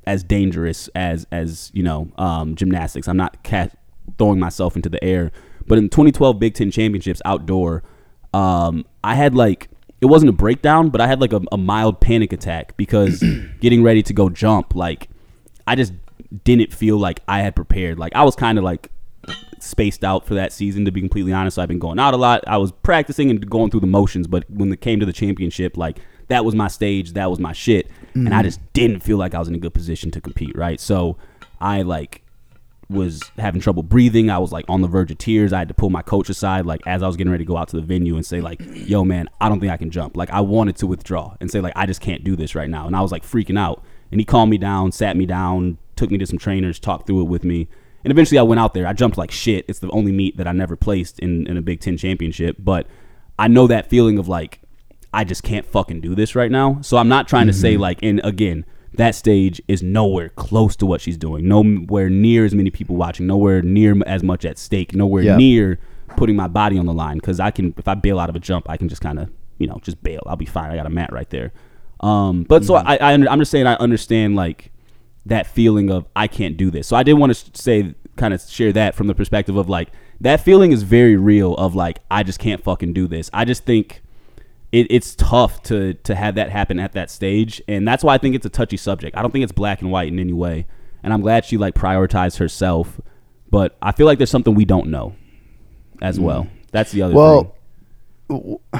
as dangerous as as you know um, gymnastics. I'm not ca- throwing myself into the air. But in twenty twelve Big Ten Championships outdoor, um, I had like it wasn't a breakdown, but I had like a, a mild panic attack because getting ready to go jump, like I just didn't feel like I had prepared. Like I was kind of like spaced out for that season, to be completely honest. So I've been going out a lot. I was practicing and going through the motions, but when it came to the championship, like that was my stage, that was my shit, mm-hmm. and I just didn't feel like I was in a good position to compete, right? So I like was having trouble breathing. I was like on the verge of tears. I had to pull my coach aside like as I was getting ready to go out to the venue and say like, yo man, I don't think I can jump. Like I wanted to withdraw and say like, I just can't do this right now. And I was like freaking out, and he calmed me down, sat me down, took me to some trainers, talked through it with me. And eventually I went out there. I jumped like shit. It's the only meet that I never placed in, in a Big Ten championship. But I know that feeling of like, I just can't fucking do this right now. So I'm not trying mm-hmm. to say like, and again, that stage is nowhere close to what she's doing. Nowhere near as many people watching. Nowhere near as much at stake. Nowhere yeah. near putting my body on the line. Because I can, if I bail out of a jump, I can just kind of, you know, just bail. I'll be fine. I got a mat right there. Um, but mm-hmm. so I, I, I'm just saying I understand like that feeling of I can't do this. So I did want to say, kind of share that from the perspective of like that feeling is very real. Of like I just can't fucking do this. I just think. It, it's tough to to have that happen at that stage, and that's why I think it's a touchy subject. I don't think it's black and white in any way, and I'm glad she like prioritized herself, but I feel like there's something we don't know as well. Mm. That's the other well, thing. Well,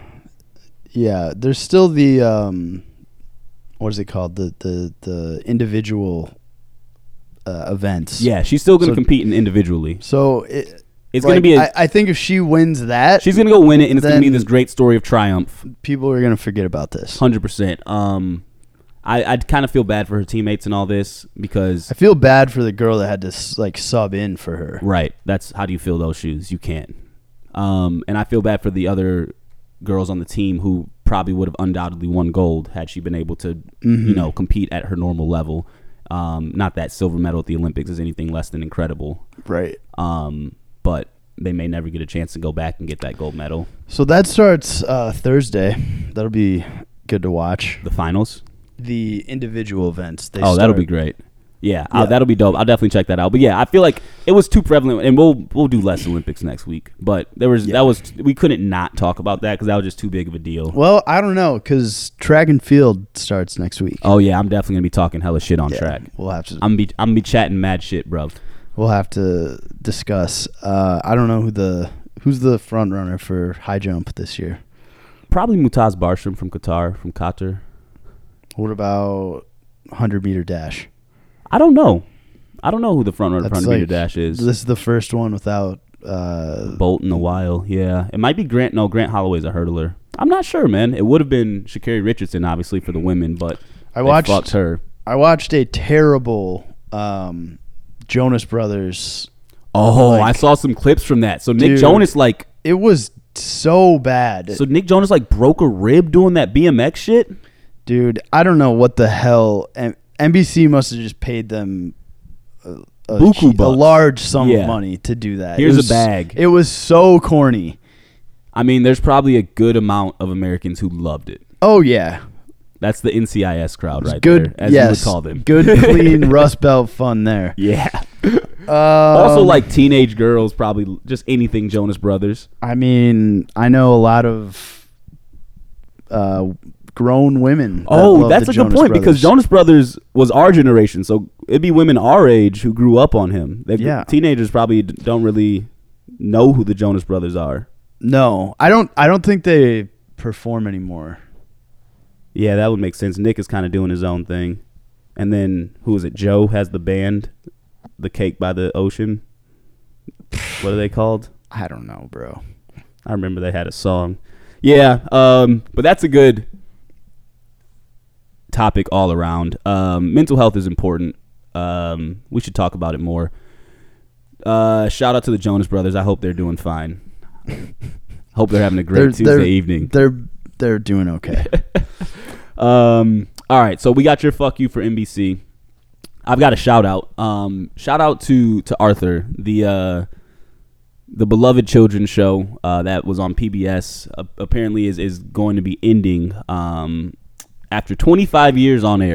yeah, there's still the um, what is it called? The the the individual uh, events. Yeah, she's still going to so, compete in individually. So. It, It's like, going to be. A, I, I think if she wins that, she's going to go win it, and it's going to be this great story of triumph. People are going to forget about this. Hundred percent. Um, I I kind of feel bad for her teammates and all this because I feel bad for the girl that had to like sub in for her. Right. That's how do you fill those shoes? You can't. Um, and I feel bad for the other girls on the team who probably would have undoubtedly won gold had she been able to, mm-hmm. you know, compete at her normal level. Um, not that silver medal at the Olympics is anything less than incredible. Right. Um. But they may never get a chance to go back and get that gold medal. So that starts uh, Thursday. That'll be good to watch. The finals? The individual events. They oh, start. That'll be great. Yeah, yeah. I'll, that'll be dope. I'll definitely check that out. But yeah, I feel like it was too prevalent, and we'll we'll do less Olympics next week. But there was yeah. that was we couldn't not talk about that because that was just too big of a deal. Well, I don't know because track and field starts next week. Oh yeah, I'm definitely gonna be talking hella shit on yeah, track. We'll have to. I'm gonna be I'm gonna be chatting mad shit, bro. We'll have to discuss. Uh, I don't know who the who's the front runner for high jump this year. Probably Mutaz Barsham from Qatar, from Qatar. What about hundred meter dash? I don't know. I don't know who the front runner for That's hundred like, meter dash is. This is the first one without uh, Bolt in a while. Yeah, it might be Grant. No, Grant Holloway's a hurdler. I'm not sure, man. It would have been Sha'Carri Richardson, obviously, for the women, but I watched fucked her. I watched a terrible. Um, Jonas Brothers. Oh, like, I saw some clips from that. So Nick dude, Jonas, like, it was so bad. So Nick Jonas, like, broke a rib doing that B M X shit. Dude, I don't know what the hell. M- N B C must have just paid them a, a, Buku a large sum yeah. of money to do that. Here's was, a bag. It was so corny. I mean, there's probably a good amount of Americans who loved it. Oh yeah. That's the N C I S crowd right good, there, as yes, you would call them. Good, clean Rust Belt fun there. Yeah. Um, also, like teenage girls, probably just anything Jonas Brothers. I mean, I know a lot of uh, grown women. Oh, that that's a Jonas good point Brothers. because Jonas Brothers was our generation, so it'd be women our age who grew up on him. They, yeah. Teenagers probably d- don't really know who the Jonas Brothers are. No, I don't. I don't think they perform anymore. Yeah, that would make sense. Nick is kind of doing his own thing. And then, who is it? Joe has the band, The Cake by the Ocean. What are they called? I don't know, bro. I remember they had a song. Yeah, um, but that's a good topic all around. Um, mental health is important. Um, we should talk about it more. Uh, shout out to the Jonas Brothers. I hope they're doing fine. Hope they're having a great they're, Tuesday they're, evening. They're they're doing okay. Um, all right, so we got your fuck you for N B C. I've got a shout out. Um, shout out to to Arthur, the uh, the beloved children's show uh, that was on P B S. Uh, apparently, is is going to be ending um, after twenty-five years on air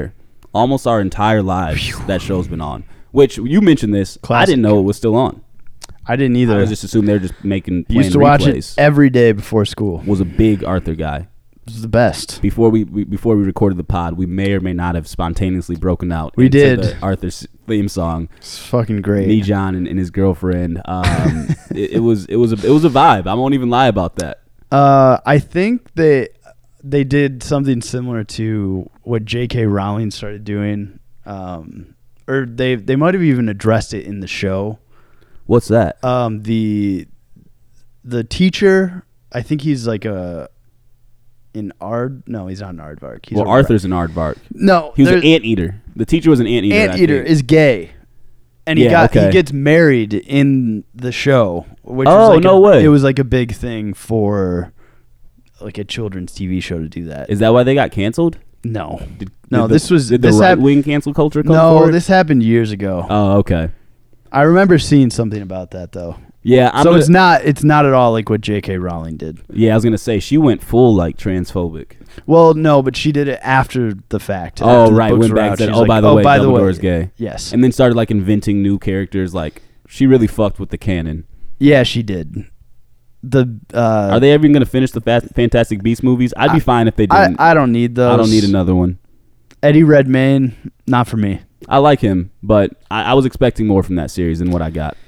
almost our entire lives. That show's been on. Which you mentioned this. Classic. I didn't know it was still on. I didn't either. I was just assuming they were just making. Used to replays. watch it every day before school. Was a big Arthur guy. It was the best. Before we, we before we recorded the pod, we may or may not have spontaneously broken out. We into did. the Arthur's theme song. It's fucking great. Me, John, and, and his girlfriend. Um, it, it was it was a it was a vibe. I won't even lie about that. Uh, I think they they did something similar to what J K. Rowling started doing, um, or they they might have even addressed it in the show. What's that? Um, the the teacher, I think he's like a an Ard. No, he's not an aardvark. He's Well, a, Arthur's an aardvark. No, He was an there's- anteater. The teacher was an anteater. I Anteater think. is gay, and he Yeah, got okay. he gets married in the show. Which Oh, was like no a, way. It was like a big thing for like a children's T V show to do that. Is that why they got canceled? No, Did, no. did the, this was did the this right hap- wing cancel culture come No, forward? this happened years ago. Oh, okay. I remember seeing something about that though. Yeah, I'm so gonna- it's not it's not at all like what J K. Rowling did. Yeah, I was gonna say she went full like transphobic. Well, no, but she did it after the fact. Oh, After the right. books Went were back out, and said, she's "Oh, like, by the oh, way, by the way, Dumbledore's gay." Yes, And then started like inventing new characters. Like she really fucked with the canon. yeah, she did. The uh, Are they ever gonna finish the Fast, Fantastic Beasts movies? I'd be I- fine if they I, didn't. I don't need those. I don't need another one. Eddie Redmayne, not for me. I like him, but I, I was expecting more from that series than what I got.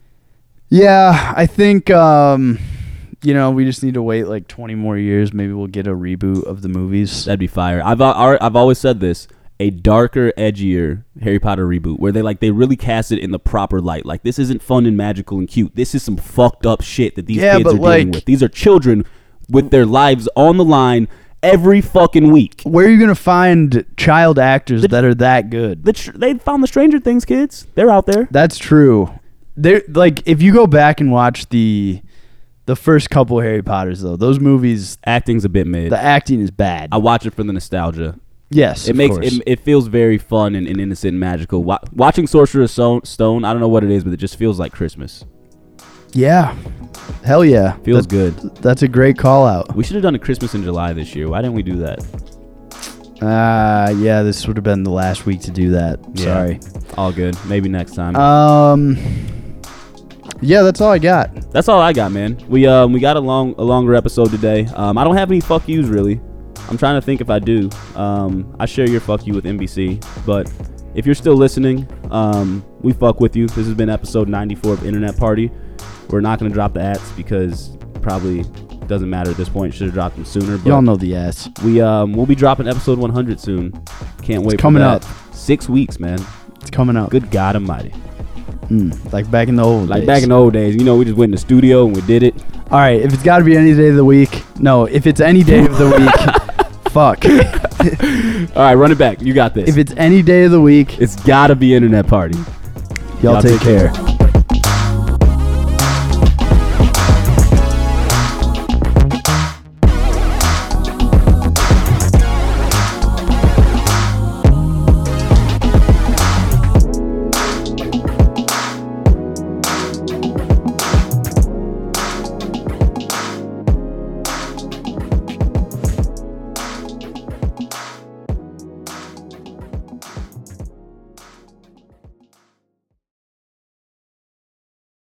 Yeah, I think um, you know we just need to wait like twenty more years. Maybe we'll get a reboot of the movies. That'd be fire. I've al- I've always said this: a darker, edgier Harry Potter reboot, where they like they really cast it in the proper light. Like this isn't fun and magical and cute. This is some fucked up shit that these Yeah, kids but, are dealing like- with. These are children with their lives on the line every fucking week. Where are you gonna find child actors The- that are that good? The tr- they found the Stranger Things kids. They're out there. That's true. There, like, if you go back and watch the the first couple Harry Potters, though, those movies, Acting's a bit mid. the acting is bad. I watch it for the nostalgia. yes, It of makes course. it, it feels very fun and, and innocent and magical. Wa- watching Sorcerer's So- Stone, I don't know what it is, but it just feels like Christmas. yeah, hell yeah, Feels That- good. That's a great call out. We should have done a Christmas in July this year. Why didn't we do that? Uh yeah, this would have been the last week to do that. Yeah. Sorry. All good. Maybe next time. Um. Yeah, that's all I got. That's all I got, man. We um we got a long a longer episode today. Um, I don't have any fuck yous really. I'm trying to think if I do. Um, I share your fuck you with N B C, but if you're still listening, um, we fuck with you. This has been episode ninety-four of Internet Party. We're not gonna drop the ads because probably doesn't matter at this point. Should have dropped them sooner. But Y'all know the ass. we um we'll be dropping episode one hundred soon. Can't wait. It's for coming that. up. Six weeks, man. It's coming up. Good God Almighty. Mm, like back in the old Like days. back in the old days, you know, we just went in the studio and we did it. All right, if it's got to be any day of the week. No, if it's any day of the week. Fuck. All right, run it back. You got this. If it's any day of the week, It's gotta be Internet Party. y'all, Y'all take take care. care.